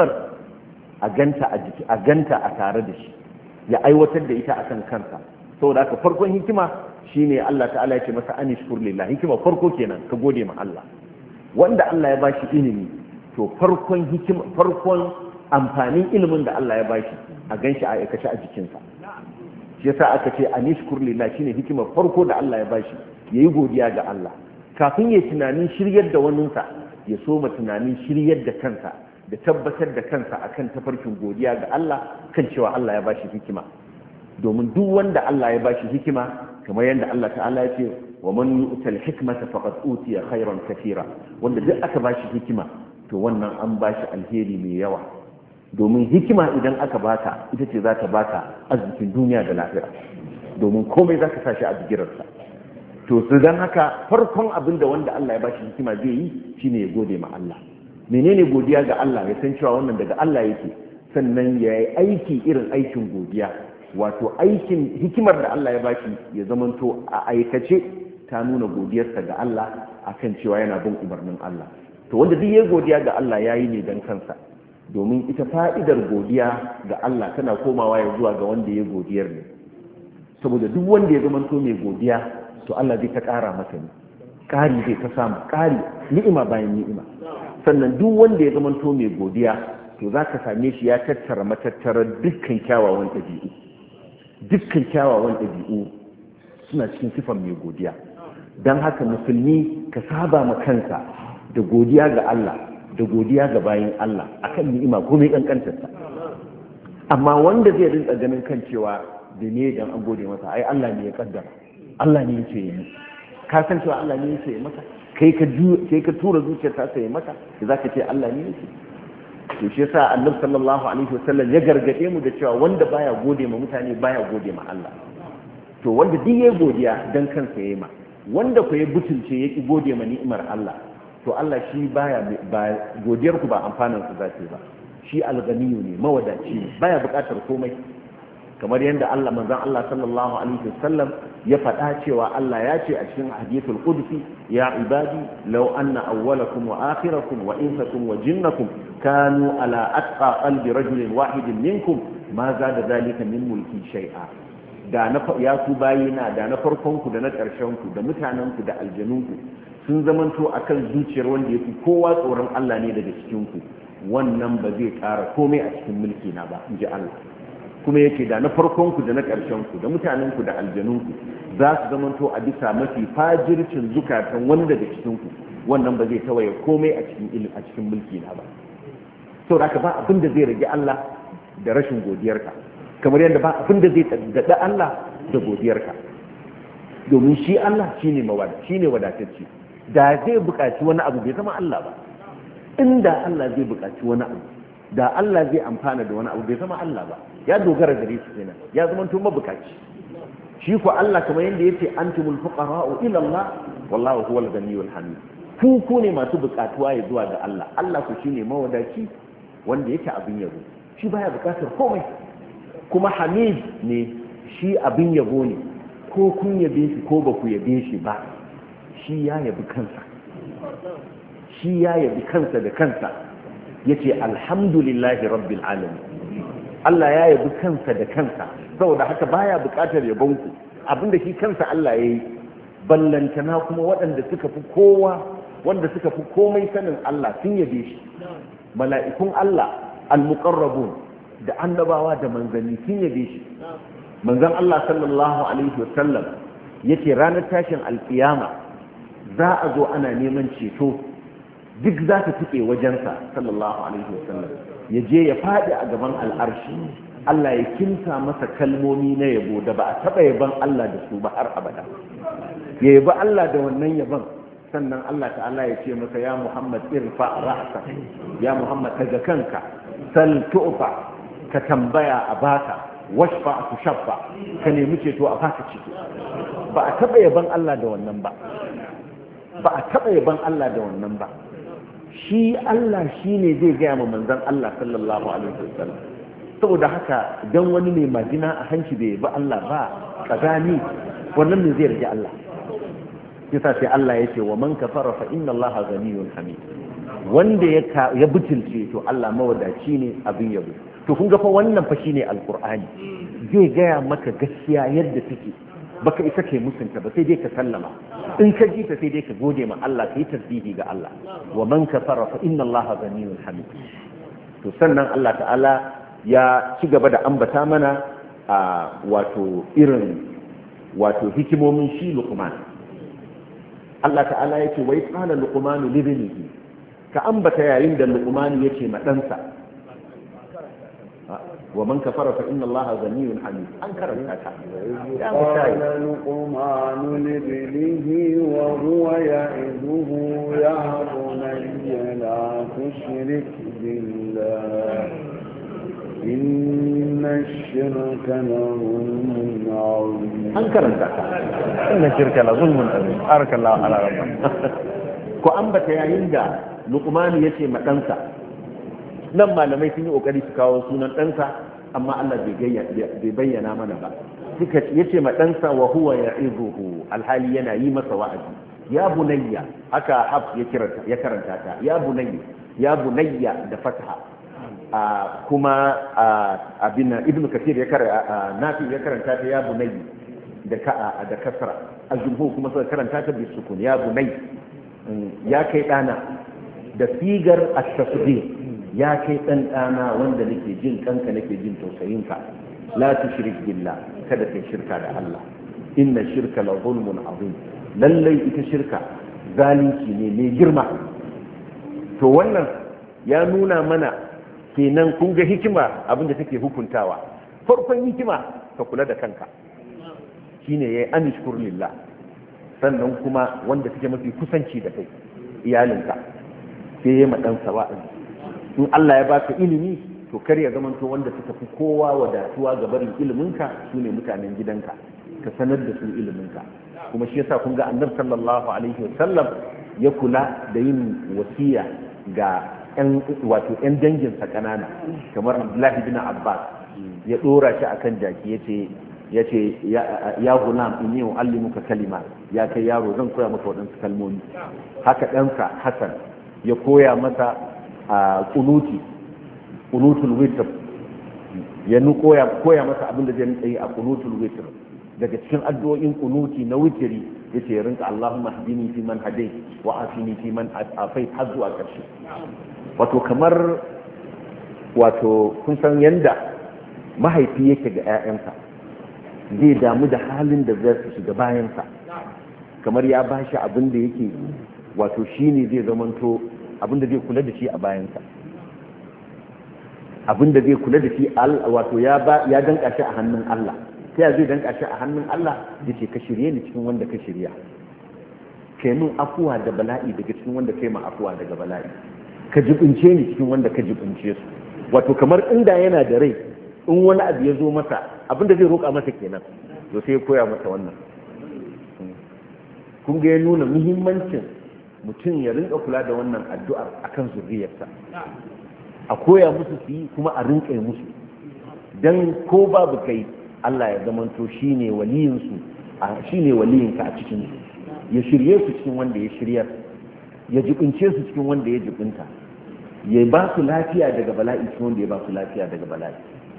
a ganta a jiki, a ganta a tare da shi, ya aiwatar da ita akan kansa. Saboda haka farkon hikima shine Allah ta'ala ya ce masa anishkur lillah, hikima farko kenan ka gode ma Allah. Wanda Allah ya bashi ilimi, to farkon hikima, farkon amfanin ilimin da Allah ya bashi a ganshi a aikace a jikinsa. Shi yasa aka ce anishkur lillah shine hikimar farko da Allah ya bashi, yayi godiya ga Allah kafin ya tunanin shiryar da waninsa, ya soma tunanin shiryar da kansa da tabbatar da kansa akan tafarkin godiya ga Allah kan cewa Allah ya bashi hikima. Domin duk wanda Allah ya bashi hikima, kamar yadda Allah ta'ala ya ce wa man yu'tal hikmata faqad utiya khairan katira, wanda duk aka bashi hikima to wannan an bashi alheri mai yawa. Domin hikima idan aka baka ita ce za ta baka arzikin duniya da lahira, domin komai za ka sa shi a bigirarsa. To su dan haka farkon abin da wanda Allah ya bashi hikima zai yi shine ya gode ma Allah. Menene godiya ga Allah? Ya san cewa wannan daga Allah yake, sannan ya yi aiki irin aikin godiya, wato aikin hikimar da Allah ya bashi ya zamanto a aikace ta nuna godiyarsa ga Allah akan cewa yana bin umarnin Allah. To wanda duk ya godiya ga Allah ya yi ne dan kansa, domin ita fa'idar godiya ga Allah tana komawa ya zuwa ga wanda ya godiyar ne. Saboda duk wanda ya zamanto mai godiya to Allah zai ta ƙara masa ne, ƙari zai ta samu, ƙari ni'ima bayan ni'ima. Sannan duk wanda ya zama to mai godiya to za ka same shi ya tattara matattarar dukkan kyawawan ɗabi'u. Dukkan kyawawan ɗabi'u suna cikin sifan mai godiya. Don haka musulmi ka saba ma kanka da godiya ga Allah, da godiya ga bayin Allah akan ni'ima ko mai ƙanƙantarsa. Amma wanda zai rinka ganin kan cewa da ne dan an gode masa, ai Allah ne ya kaddara, Allah ne yake yi, ka san cewa Allah ne yake yi maka, kai ka kai ka tura zuciyar ta sai maka, da zaka ce Allah ne yake. To shi yasa Annabi sallallahu alaihi wasallam ya gargade mu da cewa wanda baya gode ma mutane baya gode ma Allah. To wanda duk yayi godiya dan kansa yayi ma, wanda ko ya butulce yaki gode ma ni'imar Allah, to Allah shi baya ba godiyar ku ba amfanin ku zai ba. Shi alganiyu ne, mawadaci ne, baya bukatar komai. Kamar yadda Allah manzon Allah sallallahu alaihi wasallam ya faɗa cewa Allah ya ce a cikin hadithul qudsi, ya ibadi law anna awwalakum wa akhirakum wa insakum wa jinnakum kanu ala atqa qalbi rajulin wahidin minkum ma zada zalika min mulki shay'a. Da na ya ku bayina, da na farkon ku da na ƙarshen ku da mutanen ku da aljanun ku sun zamanto akan zuciyar wanda yake kowa tsoron Allah ne daga cikin ku, wannan ba zai ƙara komai a cikin mulki na ba, inji Allah. Kuma yake da na farkonku da na ƙarshenku da mutanenku da aljanunku za su zamanto a bisa mafi fajircin zukatan wani daga cikinku, wannan ba zai tawaye komai a cikin a cikin mulki na ba. Saboda haka ba abin da zai rage Allah da rashin godiyarka, kamar yadda ba abin da zai daɗa Allah da godiyarka. domin shi Allah shine mawad shine wadatacce da zai buƙaci wani abu bai zama Allah ba inda Allah zai buƙaci wani abu da Allah zai amfana da wani abu bai zama Allah ba ya dogara gare shi kenan ya zama to mabukaci shi ko Allah kamar yanda yace antumul fuqara'u ila Allah wallahu huwal ghaniyyul hamid ku ku ne masu buƙatuwa ya zuwa ga Allah Allah ku shine mawadaci wanda yake abin yabo shi baya buƙatar komai kuma hamid ne shi abin yabo ne ko kun yabe shi ko ba ku yabe shi ba shi ya yabi kansa shi ya yabi kansa da kansa yace alhamdulillahi rabbil alamin Allah ya yabi kansa da kansa saboda haka baya buƙatar yabon ku abinda shi kansa Allah yayi ballantana kuma waɗanda suka fi kowa wanda suka fi komai sanin Allah sun yabe shi mala'ikun Allah al-muqarrabun da annabawa da manzanni sun yabe shi manzon Allah sallallahu alaihi wasallam yace ranar tashin alkiyama za a zo ana neman ceto duk za ta tuke wajensa sallallahu alaihi wasallam ya je ya faɗi a gaban al'arshi Allah ya kinta masa kalmomi na yabo da ba a taɓa yaban Allah da su ba har abada ya yabi Allah da wannan yaban sannan Allah ta'ala ya ce masa ya Muhammad irfa ra'sa ya Muhammad daga kanka sal tu'fa ka tambaya a baka washfa tushaffa ka nemi ceto a baka ciki ba a taɓa yaban Allah da wannan ba ba a taɓa yaban Allah da wannan ba shi Allah shi ne zai gaya ma manzan Allah sallallahu alaihi wasallam saboda haka idan wani mai majina a hanci bai ba Allah ba kazani wannan ne zai rage Allah yasa sai Allah ya ce wa man kafara fa inna Allah ghaniyyun hamid wanda ya ya butulce to Allah mawadaci ne abin yabo to kun ga fa wannan fa shine alqur'ani zai gaya maka gaskiya yadda take baka isa kai musunta ba sai dai ka sallama in ka ji ta sai dai ka gode ma Allah kai tasbihi ga Allah wa man kafara fa inna Allah ghaniyyun hamid to sannan Allah ta'ala ya ci gaba da ambata mana a wato irin wato hikimomin shi Luqman Allah ta'ala yake wai qala Luqman li ibnihi ka ambata yayin da Luqman yake ma ɗansa ومن كفر فإن الله غني حميد أنكر الأتى قال لقمان لابنه وهو يعظه يا بني لا تشرك بالله إن الشرك لظلم عظيم أنكر الأتى إن الشرك لظلم عظيم بارك الله على ربك ko ambata yayin da Luqman yace ma ɗansa nan malamai sun yi kokari su kawo sunan ɗansa amma Allah bai bayyana mana ba suka yace ma ɗansa wa huwa ya'izuhu alhali yana yi masa wa'azi ya bunayya haka haf ya kiranta ya karanta ta ya bunayya ya bunayya da fatha kuma abin ibn kathir ya karanta nafi ya karanta ta ya bunayya da ka da kasra azumhu kuma suka karanta ta bi sukun ya bunayya ya kai dana da sigar at-tasghir ya kai ɗan ɗana wanda nake jin kanka nake jin tausayinka la tushrik billah kada kai shirka da Allah inna shirka la zulmun azim lallai ita shirka zalunci ne mai girma to wannan ya nuna mana kenan kun ga hikima abinda take hukuntawa farkon hikima ka kula da kanka shine yayi anishkur lillah sannan kuma wanda take mafi kusanci da kai iyalinka sai yayi madansa wa'azi in Allah ya baka ilimi to kar ya zamanto wanda suka fi kowa wadatuwa ga barin iliminka su ne mutanen gidanka ka sanar da su iliminka kuma shi yasa kun ga annabi sallallahu alaihi wasallam ya kula da yin wasiya ga ƴan wato ƴan dangin sa kanana kamar Abdullahi bin Abbas ya dora shi akan jaki yace yace ya gulam inni uallimuka kalima ya kai yaro zan koya maka wadansu kalmomi haka ɗansa Hassan ya koya masa a kunuti kunutul witr ya nu koya koya masa abin da zai yi a kunutul witr daga cikin addu'o'in kunuti na witri yace ya rinka Allahumma hdini fi man hadayt wa afini fi man afait har zuwa ƙarshe wato kamar wato kun san yanda mahaifi yake ga ƴaƴansa zai damu da halin da zai su shiga bayansa kamar ya bashi abin da yake wato shine zai zamanto abinda zai kula da shi a bayansa abinda zai kula da shi wato ya ba ya danka shi a hannun Allah sai zai danka shi a hannun Allah yace ka shirye ni cikin wanda ka shirya kai mun afuwa da bala'i daga cikin wanda kai ma afuwa daga bala'i ka jibince ni cikin wanda ka jibince su wato kamar inda yana da rai in wani abu ya zo masa abinda zai roƙa masa kenan to sai ya koya masa wannan kun ga ya nuna muhimmancin mutum ya rinka kula da wannan addu'ar akan zuriyarsa a koya musu su yi kuma a rinka yi musu dan ko babu kai Allah ya zamanto shine waliyinsu shine waliyinka a cikin su ya shirye su cikin wanda ya shiryar ya jibince su cikin wanda ya jibinta ya ba su lafiya daga bala'i cikin wanda ya ba su lafiya daga bala'i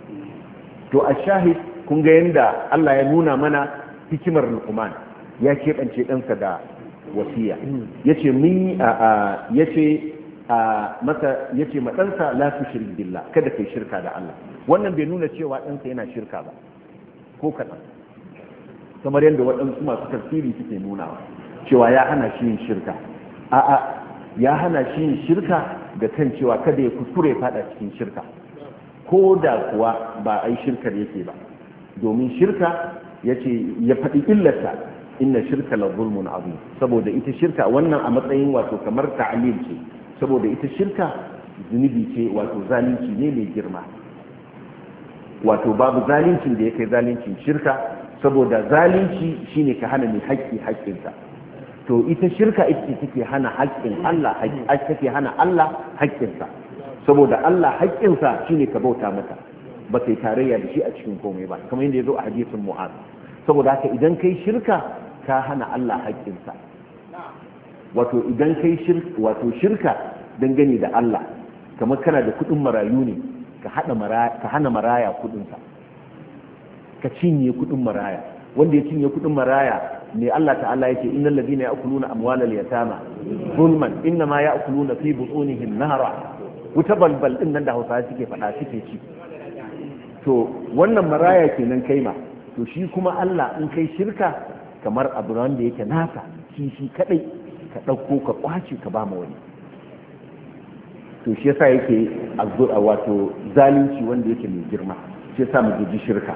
to a shahid kun ga yanda Allah ya nuna mana hikimar Luqman ya keɓance ɗansa da wasiya yace mun yace masa yace ma ɗansa la tushrik billah kada kai shirka da Allah wannan bai nuna cewa ɗansa yana shirka ba ko kaɗan kamar yadda waɗansu masu tafsiri suke nunawa cewa ya hana shi yin shirka a'a ya hana shi yin shirka da kan cewa kada ya kuskure fada cikin shirka ko da kuwa ba a yi shirkar yake ba domin shirka yace ya faɗi illarta inna shirka la zulmun azim saboda ita shirka wannan a matsayin wato kamar ta'lil ce saboda ita shirka zunubi ce wato zalunci ne mai girma wato babu zaluncin da ya kai zaluncin shirka saboda zalunci shine ka hana mai haƙƙi haƙƙinsa to ita shirka ita take hana haƙƙin Allah take hana Allah haƙƙinsa saboda Allah haƙƙinsa shine ka bauta masa ba kai tarayya da shi a cikin komai ba kamar yadda yazo a hadisin Mu'adh saboda haka idan kai shirka ka hana Allah haƙƙinsa wato idan kai shirka wato shirka dangane da Allah kamar kana da kuɗin marayu ne ka hada maraya ka hana maraya kuɗinsa ka cinye kuɗin maraya wanda ya cinye kuɗin maraya ne Allah ta'ala yake innal ladina ya'kuluna amwalal yatama zulman inma ya'kuluna fi butunihim nara wuta balbal din nan da Hausawa suke faɗa suke ci to wannan maraya kenan kai ma to shi kuma Allah in kai shirka kamar abu wanda yake nasa shi shi kadai ka dauko ka kwace ka ba ma wani to shi yasa yake wato zalunci wanda yake mai girma shi yasa mu guji shirka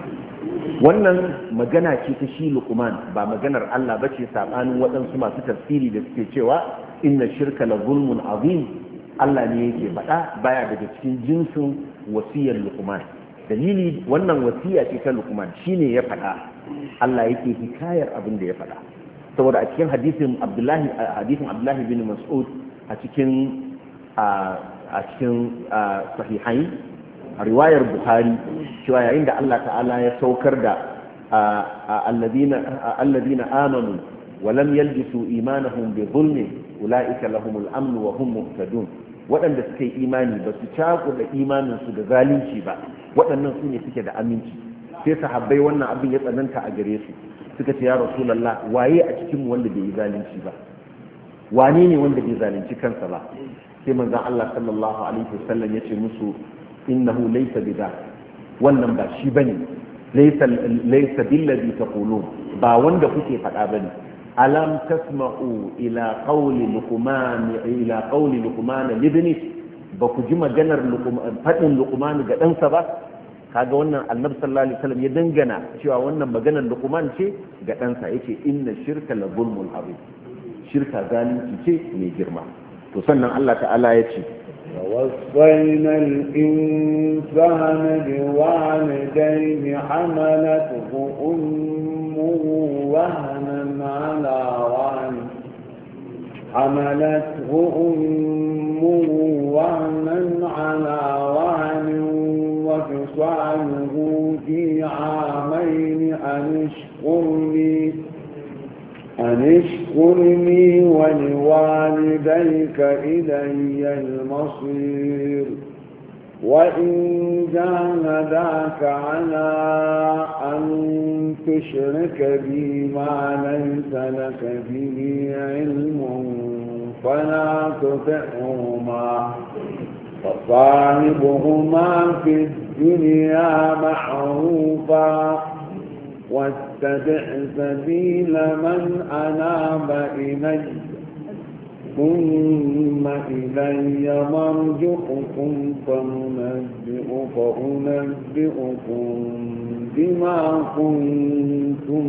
wannan magana ce ta shi Luqman ba maganar Allah bace sabanin waɗansu masu tafsiri da suke cewa inna shirka la zulmun azim Allah ne yake faɗa baya daga cikin jinsin wasiyar Luqman dalili wannan wasiya ce ta Luqman shine ya faɗa Allah yake hikayar abin da ya faɗa saboda a cikin hadisin Abdullahi hadisin Abdullahi bin Mas'ud a cikin a cikin sahihain a riwayar Bukhari cewa yayin da Allah ta'ala ya saukar da alladhina amanu wa lam yalbisu imanahum bi dhulmin ulaika lahumul amn wa hum muhtadun waɗanda suka yi imani ba su cakuɗa imaninsu da zalunci ba waɗannan su ne suke da aminci sai sahabbai wannan abin ya tsananta a gare su suka ce ya rasulullah waye a cikin mu wanda bai yi zalunci ba wane ne wanda bai zalunci kansa ba sai manzon Allah sallallahu alaihi wasallam ya ce musu innahu laysa bida wannan ba shi bane laysa laysa billadhi taqulun ba wanda kuke faɗa bane alam tasma'u ila qawli luqman ila qawli luqman libni ba ku ji maganar fadin luqman ga ɗansa ba kaga wannan annabi sallallahu alaihi wasallam ya dangana cewa wannan maganar luqman ce ga ɗansa yace inna shirka la zulmun azim shirka zalunci ce mai girma to sannan Allah ta'ala ya ce ووصينا الإنسان بوالديه حملته أمه وهنا على وهن حملته أمه وهنا على وهن وفصاله في عامين أن اشكر لي أن اشكر لي ولوالديك إلي المصير وإن جاهداك على أن تشرك بي ما ليس لك به علم فلا تطعهما فصاحبهما في الدنيا معروفا واتبع سبيل من أناب إلي ثم إلي مرجعكم فأنبئ فأنبئكم بما كنتم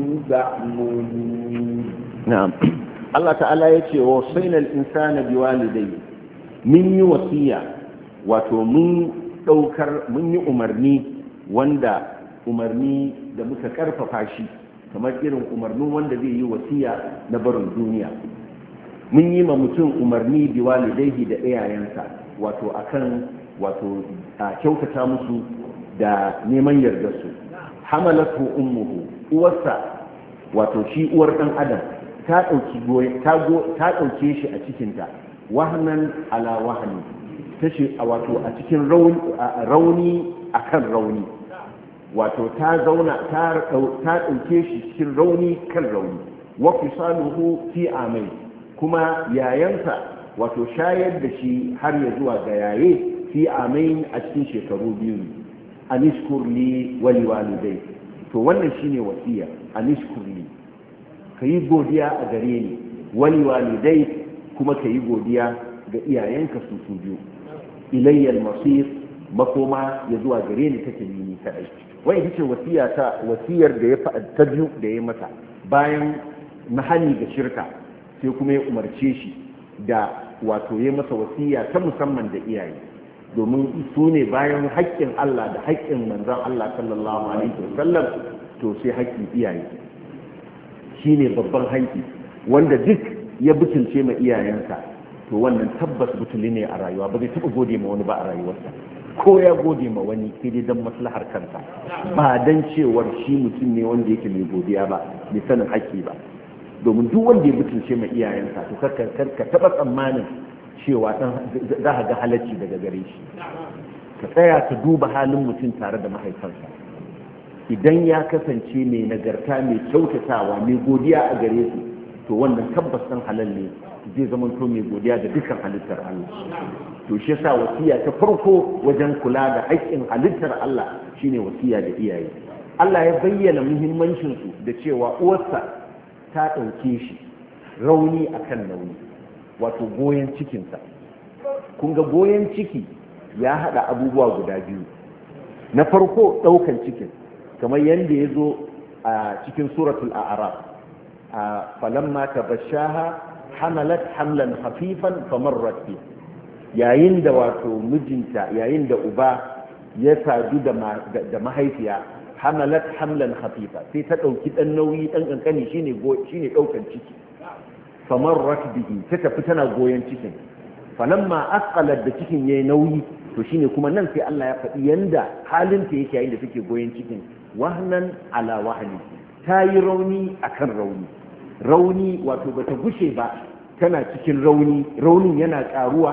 تعملون. نعم. الله تعالى يقول وصينا الإنسان بوالديه من يوصية wato mun ɗaukar mun yi umarni wanda umarni da muka karfafa shi kamar irin umarnin wanda zai yi wasiya na barin duniya. Mun yi ma mutum umarni bi walidaihi da iyayensa wato akan wato a kyautata musu da neman yardar su. Hamalatu ummuhu, uwarsa wato shi uwar dan adam ta dauki goye ta go ta dauke shi a cikin ta wahnan ala wahni, tace wato a cikin rauni rauni akan rauni, wato ta zauna ta ta dauke shi cikin rauni kan rauni. Wa fisaluhu fi amai, kuma yayansa wato shayar da shi har ya zuwa ga yaye fi amain a cikin shekaru biyu. Anishkur li wali walidai, to wannan shine wasiya. Anishkur li, kayi godiya a gare ni, wali walidai kuma kayi godiya ga iyayenka su su biyu. Ilayya al-masir, makoma ya zuwa gare ni take ni kadai. Wai ita ce wasiya ta wasiyar da ya ta biyu da ya mata bayan nahani ga shirka, sai kuma ya umarce shi da wato ya masa wasiya ta musamman da iyaye, domin su ne bayan haƙƙin Allah da haƙƙin manzon Allah sallallahu alaihi wasallam, to sai haƙƙin iyaye shine babban haƙƙi wanda duk ya butulce ma iyayensa to wannan tabbas butuli ne a rayuwa, ba zai taɓa gode ma wani ba a rayuwarsa, ko ya gode ma wani sai dai don maslahar kansa, ba dan cewar shi mutum ne wanda yake mai godiya ba, mai sanin haƙƙi ba. Domin duk wanda ya mutunce mai iyayensa to ka taba tsammanin cewa za ka ga halacci daga gare shi. Ka tsaya ka duba halin mutum tare da mahaifansa, idan ya kasance mai nagarta, mai kyautatawa, mai godiya a gare su, to wannan tabbas ɗan halal ne, zai zama to mai godiya da dukkan halittar Allah. To shi yasa wasiya ta farko wajen kula da haƙƙin halittar Allah shine wasiya da iyaye. Allah ya bayyana muhimmancin su da cewa uwarsa ta ɗauke shi rauni akan nauyi, wato goyon cikinsa. Kun ga goyon ciki ya haɗa abubuwa guda biyu. Na farko ɗaukan cikin, kamar yadda ya zo a cikin suratul a'raf, a falamma tabashaha hamalat hamlan hafifan famarrat bi, yayin da wato mijinta, yayin da uba ya sadu da mahaifiya, hamalat hamlan hafifa, sai ta dauki dan nauyi dan kankani shine shine daukan ciki. Famarrat bihi, ta tafi tana goyen cikin. Falamma asqalat, da cikin yayi nauyi, to shine kuma nan sai Allah ya faɗi yanda halin ta yake yayin da take goyen cikin, wahnan ala wahni, ta yi rauni akan rauni. Rauni wato bata gushe ba, tana cikin rauni, raunin yana karuwa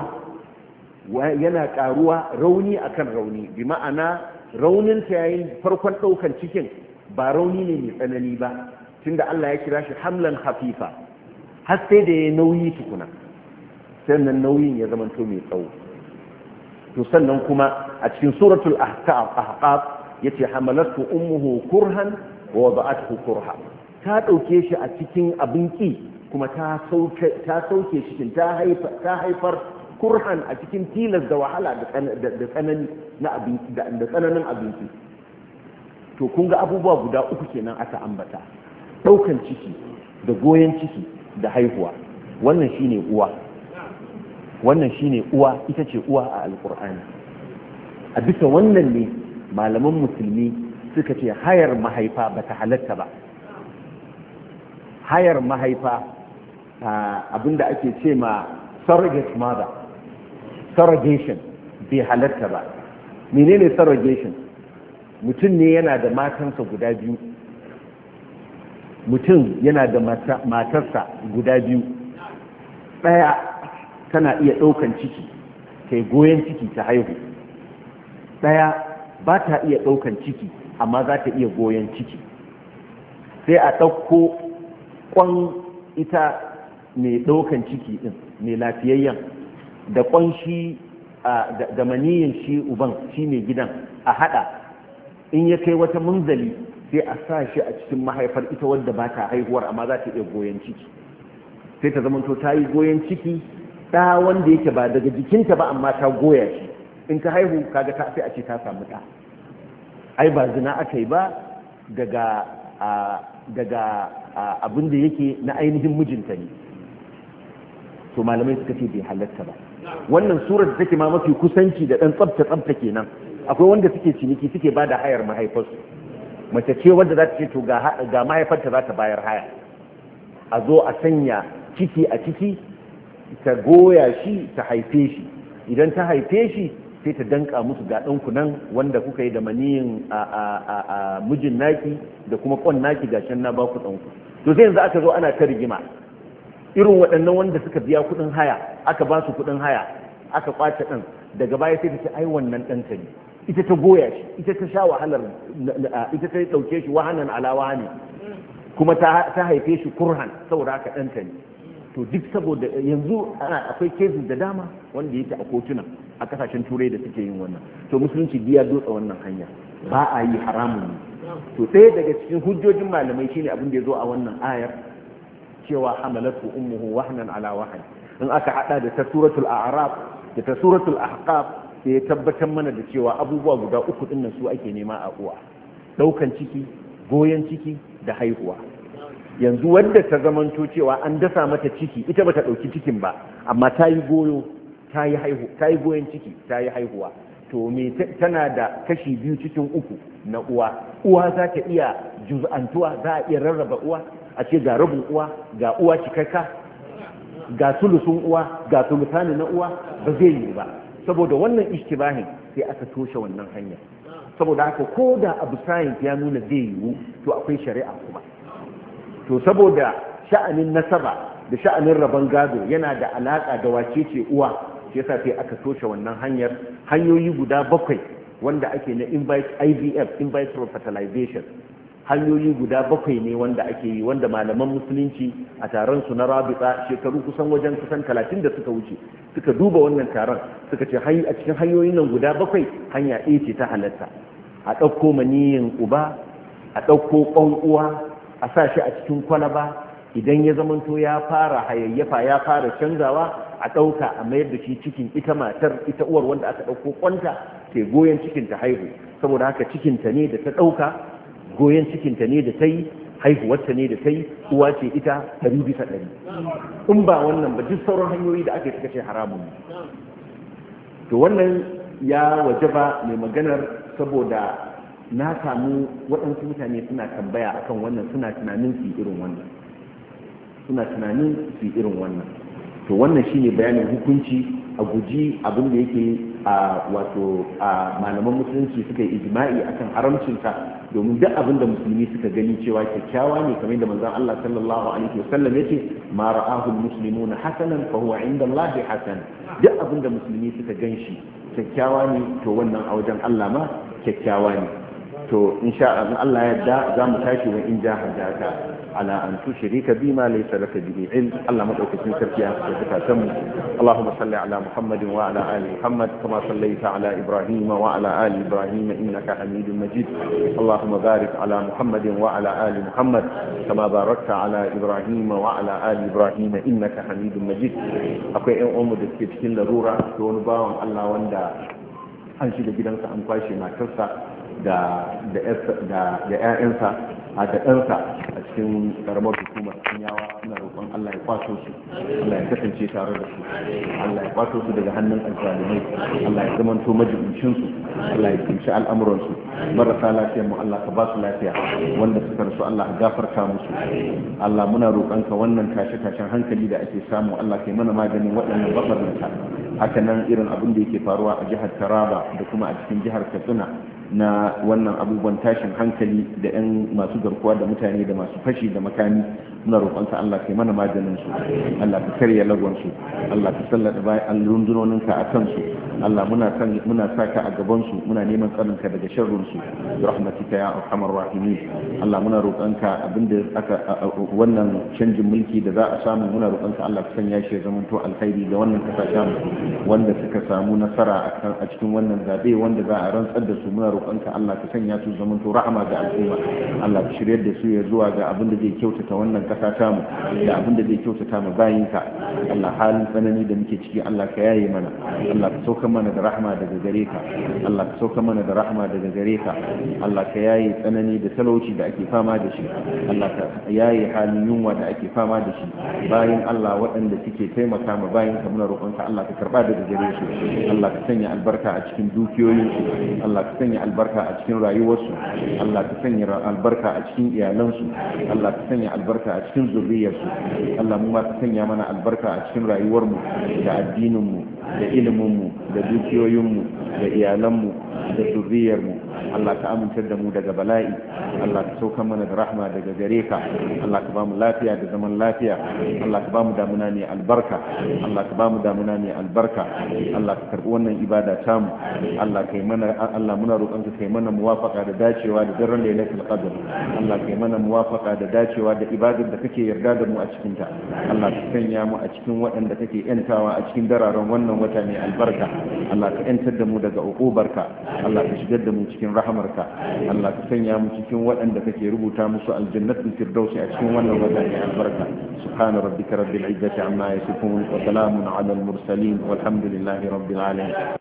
yana karuwa rauni akan rauni, bi ma'ana raunin ta yayin farkon daukan cikin ba rauni ne mai tsanani ba, tunda Allah ya kira shi hamlan hafifa, har sai da ya nauyi tukuna, sannan nauyin ya zama to mai tsawo. To sannan kuma a cikin suratul ahqaf yace hamalatu ummuhu kurhan wa wada'athu kurha, ta dauke shi a cikin abin ki kuma ta sauke ta sauke shi ta haifa ta haifar kurhan a cikin tilas da wahala da tsanani na abinci da tsananin abinci. To kun ga abubuwa guda uku kenan aka ambata, daukan ciki da goyen ciki da haihuwa. Wannan shine uwa, wannan shine uwa, ita ce uwa a alkur'ani. A bisa wannan ne malaman musulmi suka ce hayar mahaifa ba ta halatta ba. Hayar mahaifa abinda ake ce ma surrogate mother, surrogation, bai halatta ba. Menene surrogation? Mutum ne yana da matansa guda biyu, mutum yana da matarsa guda biyu, ɗaya tana iya ɗaukan ciki ta goyon ciki ta haihu, ɗaya ba ta iya ɗaukan ciki amma za ta iya goyon ciki. Sai a ɗauko ƙwan ita mai ɗaukan ciki ɗin, mai lafiyayyen, da ƙwan shi da maniyin shi uban, shi mai gidan, a haɗa. In ya kai wata munzali sai a sa shi a cikin mahaifar ita wadda ba ta haihuwar amma za ta iya goyon ciki, sai ta zamanto ta yi goyon ciki ɗa wanda yake ba daga jikinta ba amma ta goya shi in ta haihu kaga ta sai a ce ta samu ɗa ai ba zina aka yi ba daga daga abin da yake na ainihin mijinta ne to malamai suka ce bai halatta ba wannan surar da take ma mafi kusanci da ɗan tsabta tsabta kenan akwai wanda suke ciniki suke ba da hayar mahaifarsu mace ce wanda za ta ce to ga mahaifarta za ta bayar haya a zo a sanya ciki a ciki ta goya shi ta haife shi idan ta haife shi sai ta danka musu ga ɗanku nan wanda kuka yi da maniyin a mijin naki da kuma ƙwan naki ga shan na ba ku ɗanku to sai yanzu aka zo ana ta rigima irin waɗannan wanda suka biya kuɗin haya aka ba su kuɗin haya aka ƙwace ɗan daga baya sai ta ce ai wannan ɗanta ne ita ta goya shi ita ta sha wahalar ita ta ɗauke shi wahanan alawa ne kuma ta haife shi kurhan saboda haka ɗanta ne to duk saboda yanzu ana akwai cases da dama wanda yake a kotuna a kasashen turai da suke yin wannan to musulunci biya dotsa wannan hanya ba a yi haramun ne to ɗaya daga cikin hujjojin malamai shine abin da ya zo a wannan ayar cewa hamalatu ummuhu wahnan ala wahn in aka hada da ta suratul a'raf da ta suratul ahqaf sai ya tabbatar mana da cewa abubuwa guda uku din nan su ake nema a uwa daukan ciki goyen ciki da haihuwa yanzu wanda ta zamanto cewa an dasa mata ciki ita bata dauki cikin ba amma ta yi goyo ta yi haihu ta yi goyen ciki ta yi haihuwa to me tana da kashi biyu cikin uku na uwa uwa za ta iya juz'antuwa za a iya rarraba uwa a ce ga rabin uwa ga uwa cikakka ga sulusun uwa ga sulusani na uwa ba zai yi ba saboda wannan ishtibahin sai aka toshe wannan hanya saboda haka ko da abu science ya nuna zai yiwu to akwai shari'a kuma to saboda sha'anin nasaba da sha'anin rabon gado yana da alaka da wace ce uwa shi yasa sai aka toshe wannan hanyar hanyoyi guda bakwai wanda ake na invite I V F in vitro fertilization hanyoyi guda bakwai ne wanda ake yi wanda malaman musulunci a taron su na rabita shekaru kusan wajen kusan talatin da suka wuce suka duba wannan taron suka ce a cikin hanyoyin nan guda bakwai hanya ɗaya ce ta halatta a ɗauko maniyin uba a ɗauko ƙwan uwa a sa shi a cikin kwalaba idan ya zamanto ya fara hayayyafa ya fara canzawa a ɗauka a mayar da shi cikin ita matar ita uwar wanda aka ɗauko ƙwanta ke goyon cikin ta haihu saboda haka cikinta ne da ta ɗauka goyon cikinta ne da ta yi haihuwarta ne da ta yi uwa ce ita ɗari bisa ɗari in ba wannan ba duk sauran hanyoyi da aka yi suka ce haramun ne to wannan ya wajaba mai maganar saboda na samu waɗansu mutane suna tambaya akan wannan suna tunanin su irin wannan suna tunanin su irin wannan to wannan shine bayanin hukunci a guji abin da yake a wato a malaman musulunci suka yi ijma'i akan haramcinsa domin duk abin da musulmi suka gani cewa kyakkyawa ne kamar da manzon Allah sallallahu alaihi wasallam yace ma ra'ahu almuslimuna hasanan fa huwa 'inda Allah hasan duk abin da musulmi suka ganshi kyakkyawa ne to wannan a wajen Allah ma kyakkyawa ne to insha Allah ya yarda za mu tashi wa in jahadaka ala an tushrika bima laysa laka bihi ilm Allah madaukakin sarki ya saka tamu Allahumma salli ala Muhammadin wa ala ali Muhammad kama sallaita ala Ibrahim wa ala ali Ibrahim innaka Hamidum Majid Allahumma barik ala Muhammadin wa ala ali Muhammad kama barakta ala Ibrahim wa ala ali Ibrahim innaka Hamidum Majid akwai ƴan uwanmu da suke cikin larura da wani bawan Allah wanda an shiga gidansa an kwashe matarsa da da ƴaƴansa a da ɗansa a cikin ƙaramar hukumar yawa suna roƙon Allah ya kwato su Allah ya kasance tare da su Allah ya kwato su daga hannun alzalimai Allah ya zamanto majibincin su Allah ya kinci al'amuran su marasa lafiyar mu Allah ka ba su lafiya wanda suka rasu Allah ka gafarta musu Allah muna roƙon ka wannan tashe tashen hankali da ake samu Allah kai mana maganin waɗannan babarnata haka nan irin abin da yake faruwa a jihar Taraba da kuma a cikin jihar Katsina na wannan abubuwan tashin hankali da 'yan masu garkuwa da mutane da masu fashi da makami muna roƙonsa Allah kai mana maganin su Allah ka karya lagon su Allah ka sallata bayan rundunoninka a kansu Allah muna san muna saka a gaban su muna neman tsarinka daga sharrin su bi rahmatika ya arhamar rahimin Allah muna roƙonka abinda aka wannan canjin mulki da za a samu muna roƙonka Allah ka sanya shi zaman to alkhairi ga wannan kasashen wanda suka samu nasara a cikin wannan zabe wanda za a rantsar da su muna roƙonka Allah ka sanya su zaman to rahama ga al'umma Allah ka shiryar da su ya zuwa ga abin da zai kyautata wannan kasa ta mu da abin da zai kyautata mu bayinka Allah halin tsanani da muke ciki Allah ka yaye mana Allah ka sauka mana da rahma daga gare ka Allah ka sauka mana da rahma daga gare ka Allah ka yaye tsanani da talauci da ake fama da shi Allah ka yaye halin yunwa da ake fama da shi bayin Allah waɗanda suke taimaka ma bayin ka muna roƙonka Allah ka karba daga gare su Allah ka sanya albarka a cikin dukiyoyinsu Allah ka sanya albarka a cikin rayuwarsu Allah ka sanya albarka a cikin iyalansu Allah ka sanya albarka a cikin zuriyarsu Allah mu ma ka sanya mana albarka a cikin rayuwarmu da addininmu da iliminmu da dukiyoyinmu da iyalanmu da zuriyarmu Allah ka amintar da mu daga bala'i Allah ka sauka mana da rahma daga gare ka Allah ka bamu lafiya da zaman lafiya Allah ka bamu damuna ne albarka Allah ka bamu damuna ne albarka Allah ka karbi wannan ibada tamu Allah kai mana Allah muna roƙon ka kai mana muwafaqa da dacewa da daren lailatul qadr Allah kai mana muwafaqa da dacewa da ibadar da kake yarda da mu a cikin ta Allah ka sanya mu a cikin waɗanda kake yantawa a cikin dararen wannan wata ne albarka Allah ka yantar da mu daga uqubarka Allah ka shigar da mu cikin rahamarka Allah ka sanya mu cikin waɗanda kake rubuta musu aljannatul firdausi a cikin wannan wata ne albarka subhana rabbika rabbil izzati amma yasifun wa salamun ala al mursalin walhamdulillahi rabbil alamin